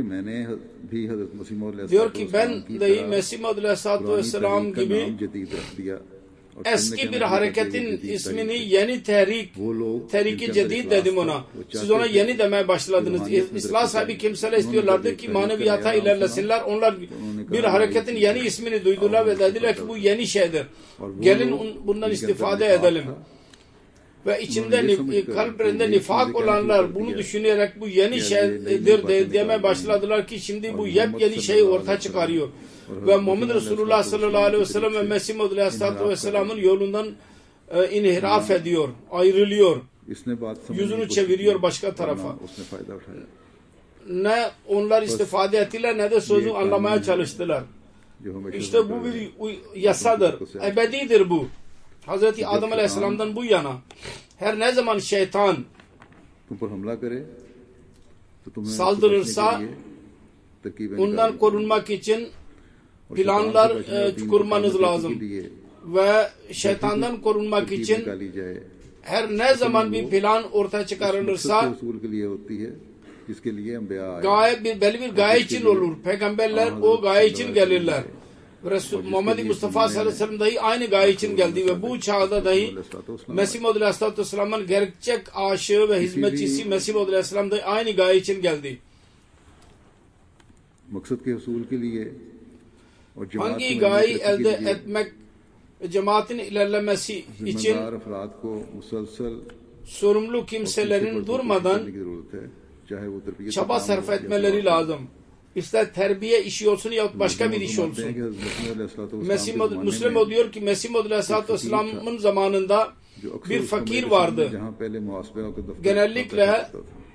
Diyor ki ben de Mesih Maud Aleyhisselatü Vesselam gibi eski bir hareketin ismini yeni Tehrike Cedid dedim ona. Siz ona yeni demeye başladınız. İslah sahibi kimseler istiyorlardı ki maneviyata ilerlesinler. Onlar bir hareketin yeni ismini duydular ve dediler ki bu yeni şeydir. Gelin bundan istifade edelim. Ve içinde kalplerinde nifak olanlar bunu düşünerek bu yeni şeydir demeye başladılar ki şimdi bu yepyeni şeyi ortaya çıkarıyor. Ve Muhammed Resulullah sallallahu aleyhi ve sellem ve Mesih Maud Aleyhisselatü Vesselam'ın yolundan inhiraf ediyor, ayrılıyor. Yüzünü çeviriyor başka tarafa. Ne onlar istifade ettiler ne de sözü anlamaya çalıştılar. İşte bu bir yasadır. Ebedidir bu. Hazreti Adem Aleyhisselam'dan bu yana. Her ne zaman şeytan saldırırsa ondan korunmak için planlar kurmanız lazım. Ve şeytandan korunmak için her ne zaman bir plan ortaya çıkarılırsa belli bir gaye için olur. Peygamberler o gaye için gelirler. Muhammed Mustafa sallallahu aleyhi ve sellem dahi aynı gaye için geldi ve bu çağda dahi Mesih Maud Aleyhisselatü Vesselam'ın gerçek aşığı ve hizmetçisi Mesih Maud Aleyhisselam dahi aynı gaye için geldi. Hangi gayeyi elde etmek cemaatin ilerlemesi için sorumlu kimselerin durmadan çaba sarf etmeleri lazım. İster terbiye işi olsun ya başka bir iş olsun. Müslim o diyor ki Mesih Maud Aleyhisselatü Vesselam'ın zamanında bir fakir vardı. Genellikle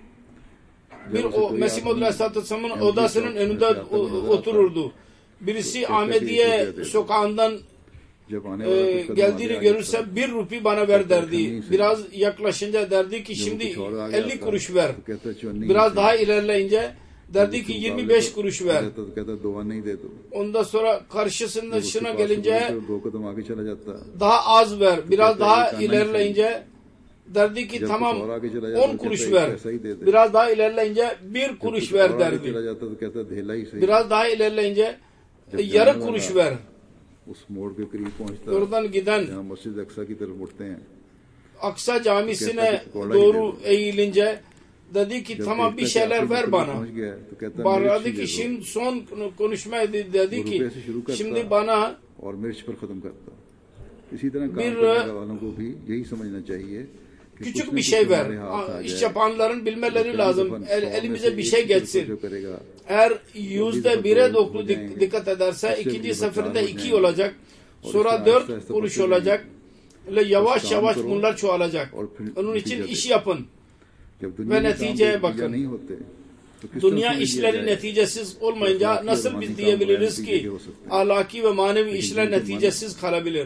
Mesih Maud Aleyhisselatü Vesselam'ın odasının önünde otururdu. Birisi Ahmediye sokağından geldiğini görürse 1 rupi bana ver derdi. Biraz yaklaşınca derdi ki şimdi 50 kuruş ver. Biraz daha ilerleyince Derdi ki 25 kuruş ver. कहता दुआ नहीं दे तो Ondan sonra karşısına उसके पास gelince तो 2 कदम आगे चला जाता daha az ver. Biraz daha ilerleyince derdi ki tamam 10 kuruş ver. Biraz daha ilerleyince 1 kuruş ver derdi. चला जाता तो कहता ढेला ही सही Biraz daha ilerleyince yarı kuruş ver. उस मोड़ के करीब पहुंचता Oradan giden जहां मस्जिद अक्सा की तरफ मुड़ते हैं Aksa camisine doğru eğilince dedi ki tamam bir şeyler ver bana. पहुंच गया तो कहता Bana मिर्च dedi ki दे दो şimdi son konuşma dedi ki रुपए से शुरू करता şimdi bana और मिर्च पर खत्म करता इसी तरह काम Bir, करने वालों को भी यही समझना चाहिए कि कुछ küçük न bir कुछ şey ver. हमारे हाथ आ İş जाए yapanların bilmeleri lazım. Elimize bir şey geçsin. जो करेगा Eğer %1'e doklu dikkat ederse ikinci seferinde 2 olacak. Sonra 4 kuruş olacak. Ve yavaş yavaş bunlar çoğalacak. Onun için işi yapın. Ve neticeye bakın. Dünya işleri neticesiz olmayınca nasıl biz diyebiliriz ki ahlaki ve manevi işler neticesiz kalabilir.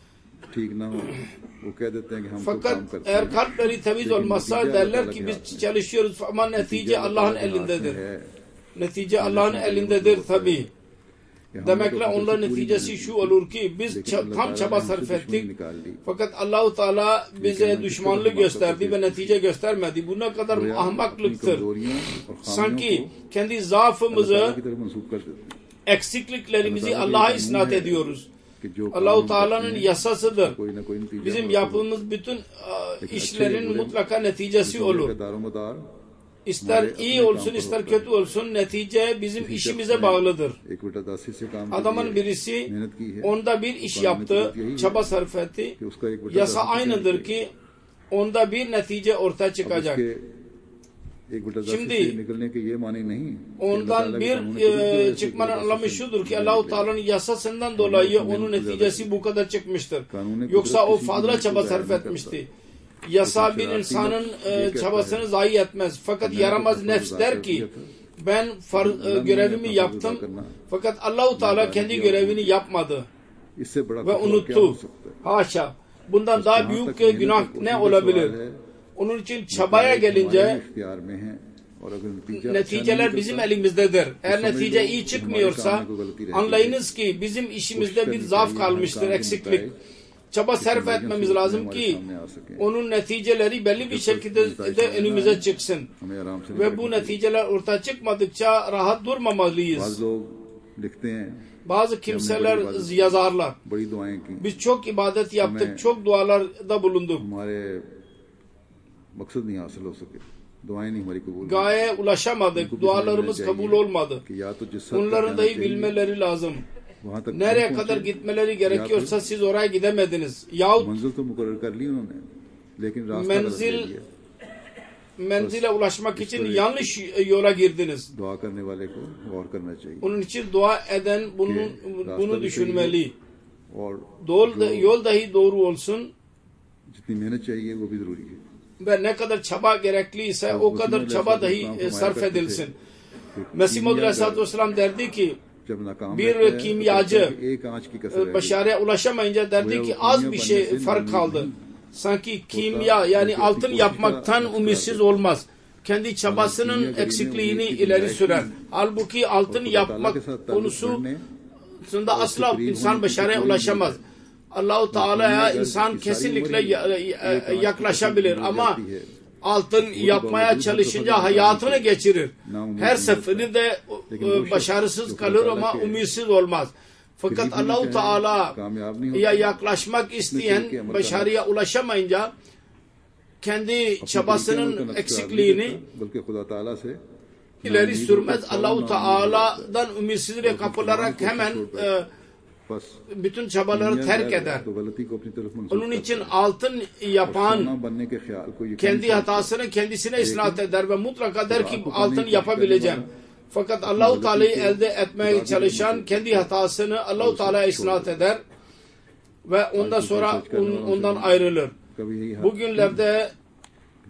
Fakat eğer kalpleri temiz olmazsa derler ki biz çalışıyoruz ama netice Allah'ın elindedir. Netice Allah'ın elindedir tabi. Demekle onların neticesi şu olur ki biz tam çaba sarf ettik. Fakat Allah-u Teala bize düşmanlık gösterdi ve netice göstermedi. Bu ne kadar ahmaklıktır. Sanki kendi zaafımızı, eksikliklerimizi Allah'a isnat ediyoruz. Allah-u Teala'nın yasasıdır. Bizim yaptığımız bütün işlerin mutlaka neticesi olur. İster iyi olsun ister kötü olsun netice bizim işimize bağlıdır. Adamın birisi onda bir iş yaptı, çaba sarf etti. Yasa aynıdır ki onda bir netice ortaya çıkacak. Şimdi ondan bir çıkmanın anlamı şudur ki Allah-u Teala'nın yasasından dolayı onun neticesi bu kadar çıkmıştır. Yoksa o fazla çaba sarf etmişti. Yasa bir insanın çabasını zayi etmez. Fakat yaramaz nefs der ki ben görevimi yaptım. Fakat Allah-u Teala kendi görevini yapmadı ve unuttu. Haşa. Bundan daha büyük günah ne olabilir? Onun için çabaya gelince neticeler bizim elimizdedir. Eğer netice iyi çıkmıyorsa anlayınız ki bizim işimizde bir zaaf kalmıştır, eksiklik. Çaba sarf etmemiz lazım ki onun neticeleri belli bir şekilde de önümüze çıksın. Ve bu neticeler ortaya çıkmadıkça rahat durmamalıyız. Bazı kimseler yazarlar. Biz çok ibadet yaptık, çok dualarda bulunduk. Gayeye ulaşamadık, dualarımız kabul olmadı. Onların dahi bilmeleri lazım. Nereye kadar gitmeleri gerekiyorsa siz oraya gidemediniz. Yahut menzile ulaşmak için yanlış yola girdiniz. Onun için dua eden bunu düşünmeli. Yol dahi doğru olsun. Ve ne kadar çaba gerekliyse o kadar çaba dahi sarf edilsin. Mesih Maud Aleyhisselatü Vesselam derdi ki bir kimyacı başarıya ulaşamayınca derdi ki az bir şey fark kaldı. Sanki kimya yani altın yapmaktan ümitsiz olmaz. Kendi çabasının eksikliğini ileri sürer. Halbuki altın yapmak konusunda asla insan başarıya ulaşamaz. Allah-u Teala'ya insan kesinlikle yaklaşabilir ama altın yapmaya çalışınca hayatını geçirir. Her seferinde başarısız kalır ama ümitsiz olmaz. Fakat Allah-u Teala'ya yaklaşmak isteyen başarıya ulaşamayınca kendi çabasının eksikliğini ileri sürmez. Allah-u Teala'dan ümitsizliğe kapılarak hemen bütün çabaları terk eder. Onun için altın yapan kendi hatasını kendisine isnat eder ve mutlaka der ki altın yapabileceğim. Fakat Allah-u Teala'yı elde etmeye çalışan kendi hatasını Allah-u Teala'ya isnat eder ve ondan sonra ondan ayrılır. Bugünlerde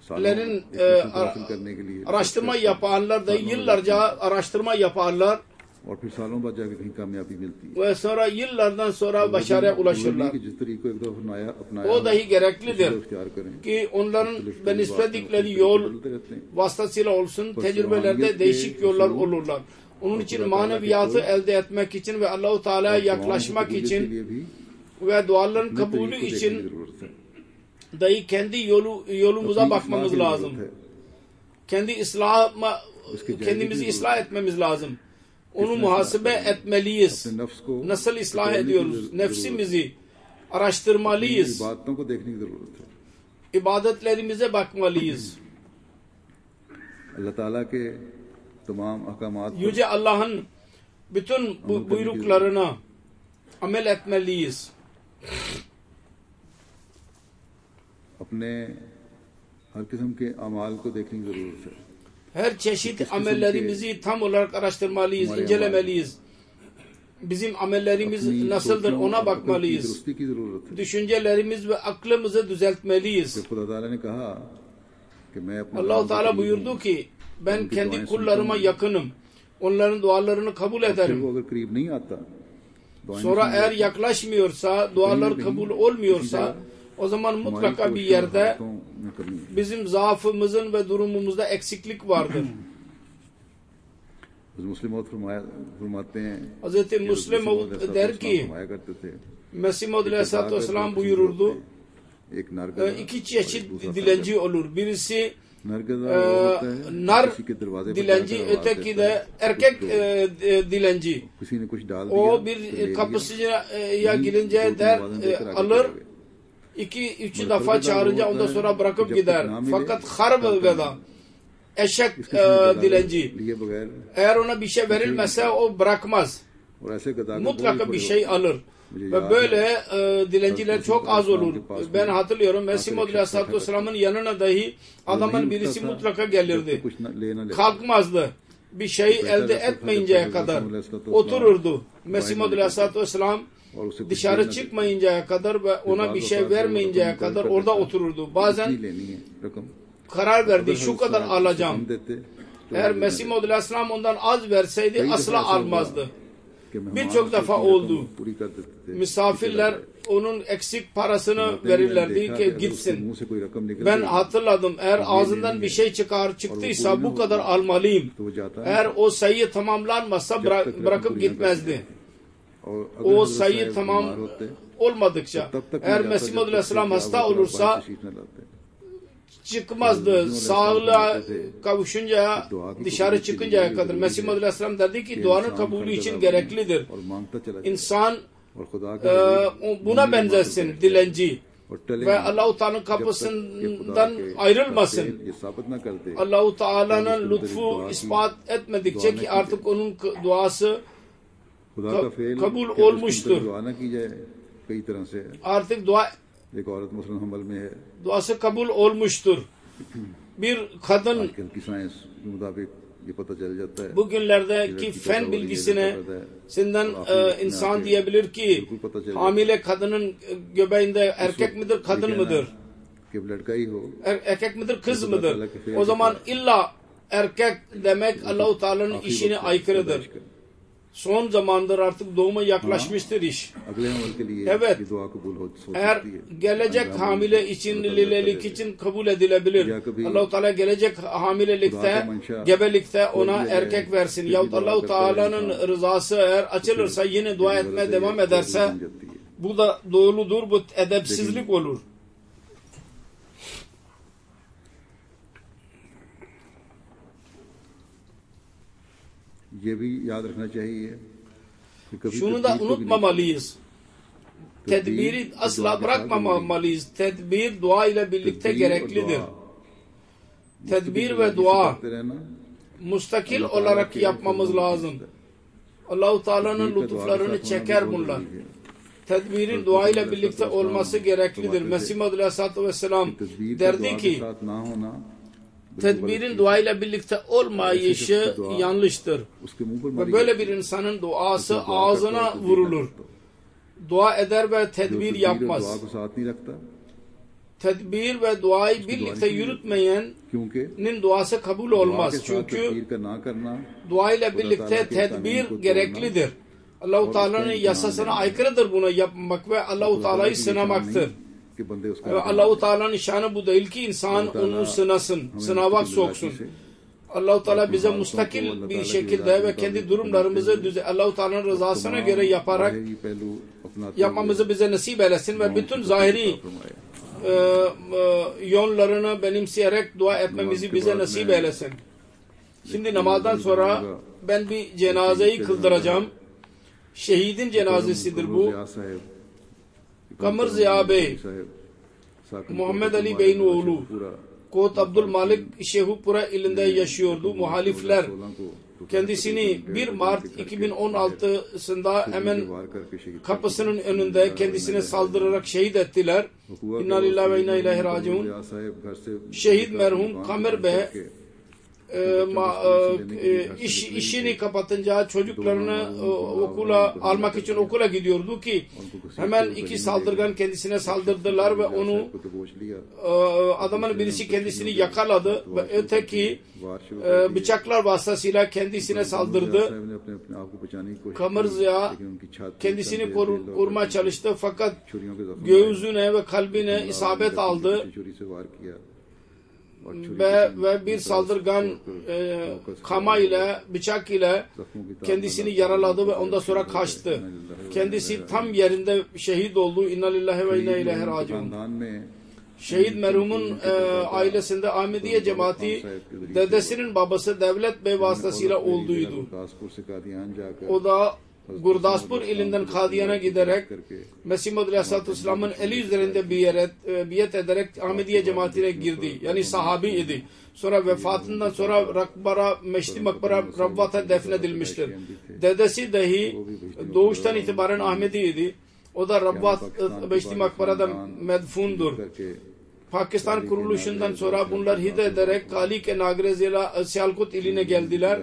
araştırma yapanlar da yıllarca araştırma yaparlar और फिर सालों बाद जाके कहीं कामयाबी मिलती है। Ve sonra yıllardan sonra başarıya ulaşırlar. कि जिस तरीके को एक दफा अपनाया O dahi gereklidir इख्तियार करें ki onların benişledikleri yol बदलते रहते हैं। vasıtasıyla olsun tecrübelerde değişik yollar olurlar. Onun için maneviyatı elde etmek için ve Allah-u Teala'ya yaklaşmak için ve duaların kabulü için dahi kendi yolumuza bakmamız lazım. Kendimizi ıslah etmemiz lazım. Onu muhasebe etmeliyiz. Nasıl ıslah ediyoruz? Nefsimizi araştırmalıyız. İbadetlerimize bakmalıyız. Allah Teala ke tamam ahkamat Yüce Allah'ın bütün buyruklarına amel etmeliyiz. अपने हर किस्म के अमाल को देखने की जरूरत है। Her çeşit amellerimizi tam olarak araştırmalıyız, incelemeliyiz. Bizim amellerimiz nasıldır ona bakmalıyız. Düşüncelerimiz ve aklımızı düzeltmeliyiz. Allah-u Teala buyurdu ki ben kendi kullarıma yakınım. Onların dualarını kabul ederim. Sonra eğer yaklaşmıyorsa, dualar kabul olmuyorsa o zaman mutlaka bir yerde bizim zaafımızın ve durumumuzda eksiklik vardır. Hz. Müslim Maud der ki Mesih Maud Aleyhisselatü Vesselam buyururdu iki çeşit dilenci olur. Birisi nar dilenci, öteki de erkek dilenci. O bir kapısıya girince der alır, 2-3 defa çağırınca ondan sonra bırakıp gider. Fakat harb veda eşek dilenci eğer ona bir şey verilmezse o bırakmaz. Mutlaka bir şey alır. Ve böyle dilenciler çok az olur. Ben hatırlıyorum Mesih Maud Aleyhisselatü Vesselam'ın yanına dahi adamın birisi mutlaka gelirdi. Kalkmazdı. Bir şey elde etmeyinceye kadar otururdu. Mesih Maud Aleyhisselatü Vesselam dışarı çıkmayıncaya kadar ve ona bir şey vermeyinceye kadar orada otururdu. Bazen karar verdi şu kadar alacağım. Eğer Mesih Maud Aleyhisselam ondan az verseydi asla almazdı. Birçok defa oldu. Misafirler onun eksik parasını verirlerdi ki gitsin. Ben hatırladım. Eğer ağzından bir şey çıktıysa bu kadar almalıyım. Eğer o sayı tamamlanmazsa bırakıp gitmezdi. O sayı tamam olmadıkça eğer Mesih Maud Aleyhisselam hasta olursa çıkmazdı. Sağlığa kavuşunca dışarı çıkıncaya kadar. Mesih Maud Aleyhisselam dedi ki duanın kabulü için gereklidir. İnsan buna benzesin dilenci ve Allah-u Teala'nın kapısından ayrılmasın. Allah-u Teala'nın lütfu ispat etmedikçe ki artık onun duası kabul olmuştur. Artık duası kabul olmuştur. Bir kadın bugünlerdeki fen bilgisinden insan diyebilir ki hamile kadının göbeğinde erkek midir kadın mıdır? Erkek midir kız mıdır? O zaman illa erkek demek Allah-u Teala'nın işine aykırıdır. Son zamandır artık doğuma yaklaşmıştır iş. Evet. Eğer gelecek hamile için, lilelik için kabul edilebilir. Allah-u Teala gelecek hamilelikte, gebelikte ona erkek versin. Yahut Allah-u Teala'nın rızası eğer açılırsa yine dua etmeye devam ederse bu da doğrudur, bu edepsizlik olur. Şunu da unutmamalıyız. Tedbiri asla bırakmamalıyız. Tedbir dua ile birlikte gereklidir. Tedbir ve dua müstakil olarak yapmamız lazım. Allah-u Teala'nın lütuflarını çeker bunlar. Tedbirin dua ile birlikte olması gereklidir. Mesih Maud Aleyhisselatü Vesselam derdi ki tedbirin dua ile birlikte olmayışı yanlıştır. Ve böyle bir insanın duası ağzına vurulur. Dua eder ve tedbir yapmaz. tedbir ve duayı birlikte yürütmeyenin duası kabul olmaz. Çünkü dua ile birlikte tedbir gereklidir. Allah-u Teala'nın yasasına aykırıdır bunu yapmak ve Allah-u Teala'yı sınamaktır. Allah-u Teala'nın şanı bu değil ki insan onu sınasın, sınava soksun. Allah-u Teala bize mustakil bir şekilde ve kendi durumlarımızı Allah-u Teala'nın rızasına göre yaparak yapmamızı bize nasip eylesin ve bütün zahiri yönlerini benimseyerek dua etmemizi bize nasip eylesin. Şimdi namazdan sonra ben bir cenazeyi kıldıracağım. Şehidin cenazesidir bu. Kamar Ziya Bey, Muhammed Ali Bey'in oğlu. Kot Abdülmalik Şehupura ilinde yaşıyordu. Muhalifler kendisini 1 Mart 2016'sında hemen kapısının önünde kendisine saldırarak şehit ettiler. İnna lillahi ve inna ileyhi raciun. Şehit merhum Kamer Bey işini kapatınca çocuklarını okula almak için okula gidiyordu ki hemen iki saldırgan kendisine saldırdılar ve onu adamın birisi kendisini yakaladı ve öteki bıçaklar vasıtasıyla kendisine saldırdı. Kamer Ziya kendisini korumaya çalıştı fakat göğsüne ve kalbine isabet aldı. Ve bir saldırgan kama ile bıçak ile kendisini yaraladı ve ondan sonra kaçtı. Kendisi tam yerinde şehit oldu. İnna lillahi ve inna ileyhi raciun. Şehit merhumun ailesinde Ahmediye cemaati dedesinin babası Devlet Bey vasıtasıyla olduydu. O da Gurdaspur ilinden Kadiyan'a giderek Mesih Maud Aleyhisselatü Vesselam'ın eli üzerinde biyet ederek Ahmediye cemaatine girdi. Yani sahabi idi. Sonra vefatından sonra Rakbara, Meşri Makbara Rabbat'a defnedilmiştir. Dedesi dahi doğuştan itibaren Ahmedi idi. O da Rabbat Meşri Makbara'da medfundur. Pakistan kuruluşundan sonra bunlar hide ederek Kalik-e Nagrezela Sialkot iline geldiler.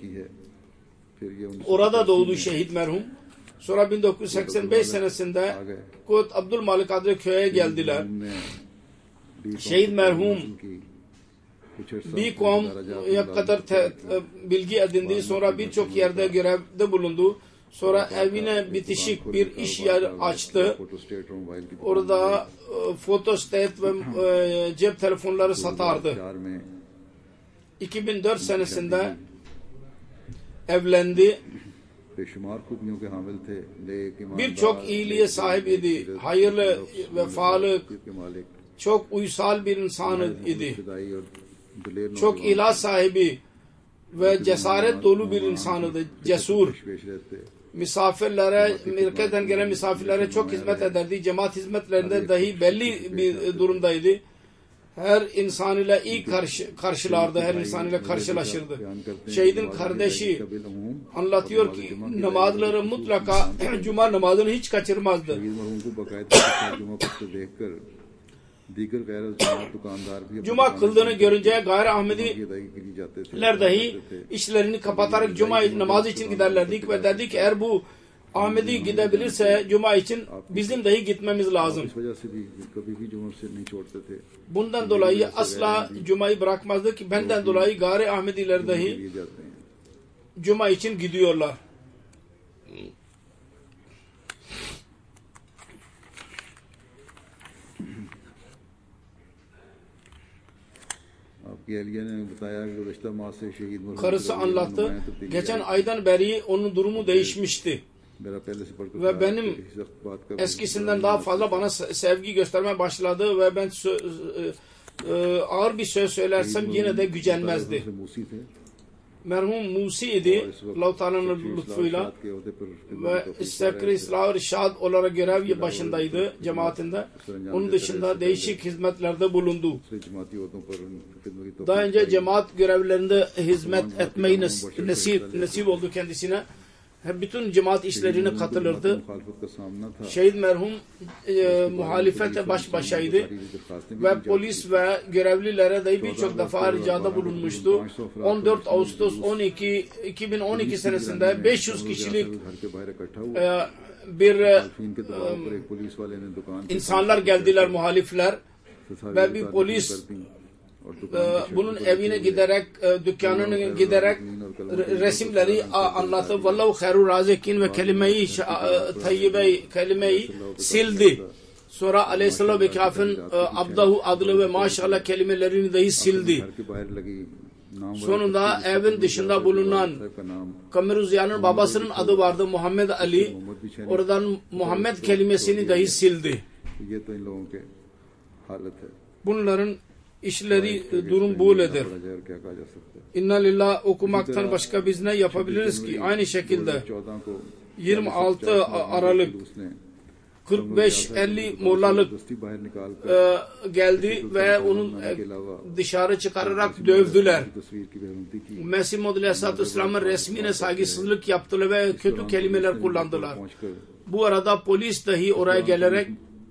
Orada doğdu şehit merhum. Sonra 1985 senesinde Kot Abdülmalik adlı köye geldiler. Şehit merhum bir kavme kadar bilgi edindi. Sonra birçok yerde görevde bulundu. Sonra evine bitişik bir iş yeri açtı. Orada fotostat ve cep telefonları satardı. 2004 senesinde evlendi. Birçok iyiliğe sahip idi. Hayırlı, vefalı, çok uysal bir insan idi. Çok ilah sahibi ve cesaret dolu bir insanıydı. Cesur. Misafirlere, Amerika'dan gelen misafirlere çok hizmet ederdi. Cemaat hizmetlerinde dahi belli bir durumdaydı. Her insanıyla iyi karşılardı, her insanıyla karşılaşırdı. Şehidin kardeşi anlatıyor ki namazları mutlaka cuma namazını hiç kaçırmazdı. Cuma kıldığını görünce gayri Ahmediler dahi işlerini kapatarak cuma namazı için giderlerdi ve derdi ki eğer bu Ahmedi gidebilirse cuma için bizim dahi gitmemiz lazım. Bundan dolayı asla cumayı bırakmazdı ki benden dolayı gayri Ahmediler dahi cuma için gidiyorlar. Karısı anlattı. Geçen aydan beri onun durumu değişmişti. Ve benim eskisinden daha fazla bana sevgi göstermeye başladı ve ben ağır bir söz söylersem yine de gücenmezdi. Merhum Musi idi. Allah-u Teala'nın lütfuyla ve Sekre İslah Rişad olarak görev başındaydı cemaatinde. Onun dışında değişik hizmetlerde bulundu. Daha önce cemaat görevlerinde hizmet etmeyi nasip oldu kendisine. Bütün cemaat işlerine katılırdı. Şehit merhum muhalefete baş başaydı ve polis ve görevlilere de birçok defa ricada bulunmuştu. 14 Ağustos 2012 senesinde 500 kişilik bir insanlar geldiler muhalifler ve bir polis bunun evine giderek, dükkanına giderek resimleri anlatıp vallahu khairur razikin ve kelime-i tayyibe, kelime-i sildi. Sonra aleyhisselam ve kafin abdahu adlı ve maşallah kelimelerini dahi sildi. Sonunda evin dışında bulunan Kameruziya'nın babasının adı vardı Muhammed Ali. Oradan Muhammed kelimesini dahi sildi. Bunların işleri durum böyledir. İnna lillah okumaktan başka biz ne yapabiliriz ki? Aynı şekilde 26 Aralık 45-50 mollalık geldi ve onun dışarı çıkararak dövdüler. Mesih Maud Aleyhisselatü Vesselam'ın resmine saygısızlık yaptılar ve kötü kelimeler kullandılar. Bu arada polis dahi oraya gelerek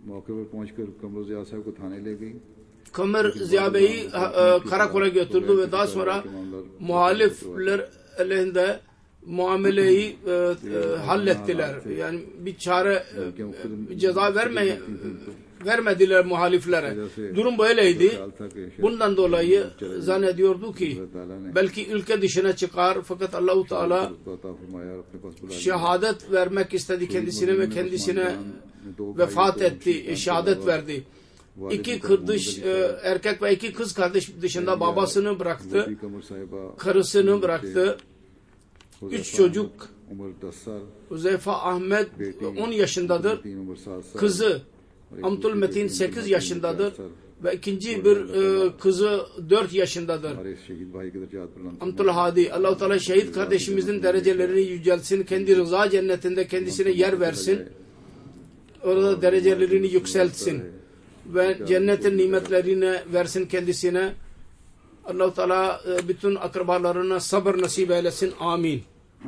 Kamer Ziya Bey'i karakola götürdü ve daha sonra muhalifler elinde muameleyi hallettiler. Yani bir çare ceza vermediler muhaliflere. Durum böyleydi. Bundan dolayı zannediyordu ki belki ülke dışına çıkar, fakat Allah-u Teala şehadet vermek istedi kendisine ve kendisine vefat etti, şehadet verdi. İki kardeş, erkek ve iki kız kardeş dışında babasını bıraktı, karısını bıraktı. 3 çocuk. Huzeyfa Ahmet 10 yaşındadır. Kızı Amtul Metin 8 yaşındadır. Ve ikinci bir kızı 4 yaşındadır. Amtul Hadi. Allah-u Teala şehit kardeşimizin derecelerini yüceltsin. Kendi rıza cennetinde kendisine yer versin. Orada derecelerini yükseltsin. Ve cennetin nimetlerini versin kendisine. Allah-u Teala bütün akrabalarına sabır nasip eylesin. Amin.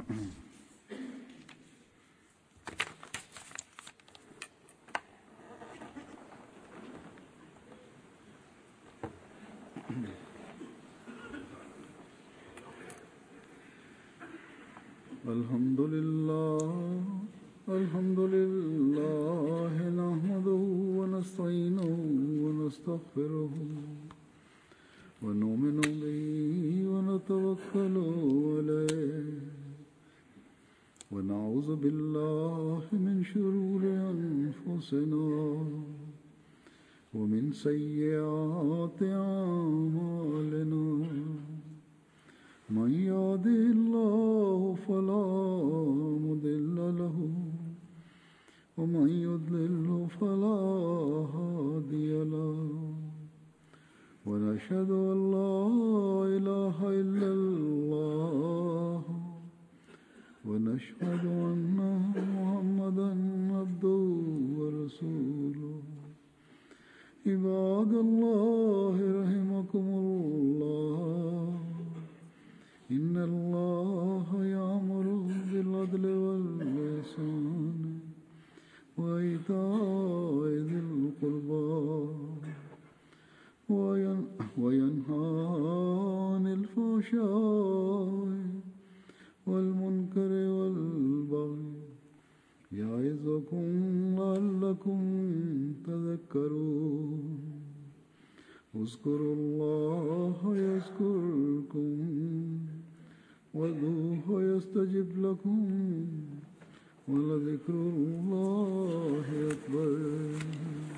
Elhamdülillah nahmeduhu ve nesta'inuhu ve nestağfiruhu ve nu'minu bihi ve netevekkalu aleyh ve na'udzu billahi min şururi enfusina ve min seyyiati a'malina. من يهده الله فلا مضل له ومن يضلل فلا هادي له ونشهد أن لا إله إلا الله ونشهد أن محمدا عبده ورسوله عباد الله رحمكم الله إن الله يأمر بالعدل والإحسان وإيتاء ذي القربى وينهى عن الفحشاء والمنكر والبغي يعظكم لعلكم تذكرون اذكروا الله يذكركم وادعوه يستجب لكم ولذكر الله أكبر.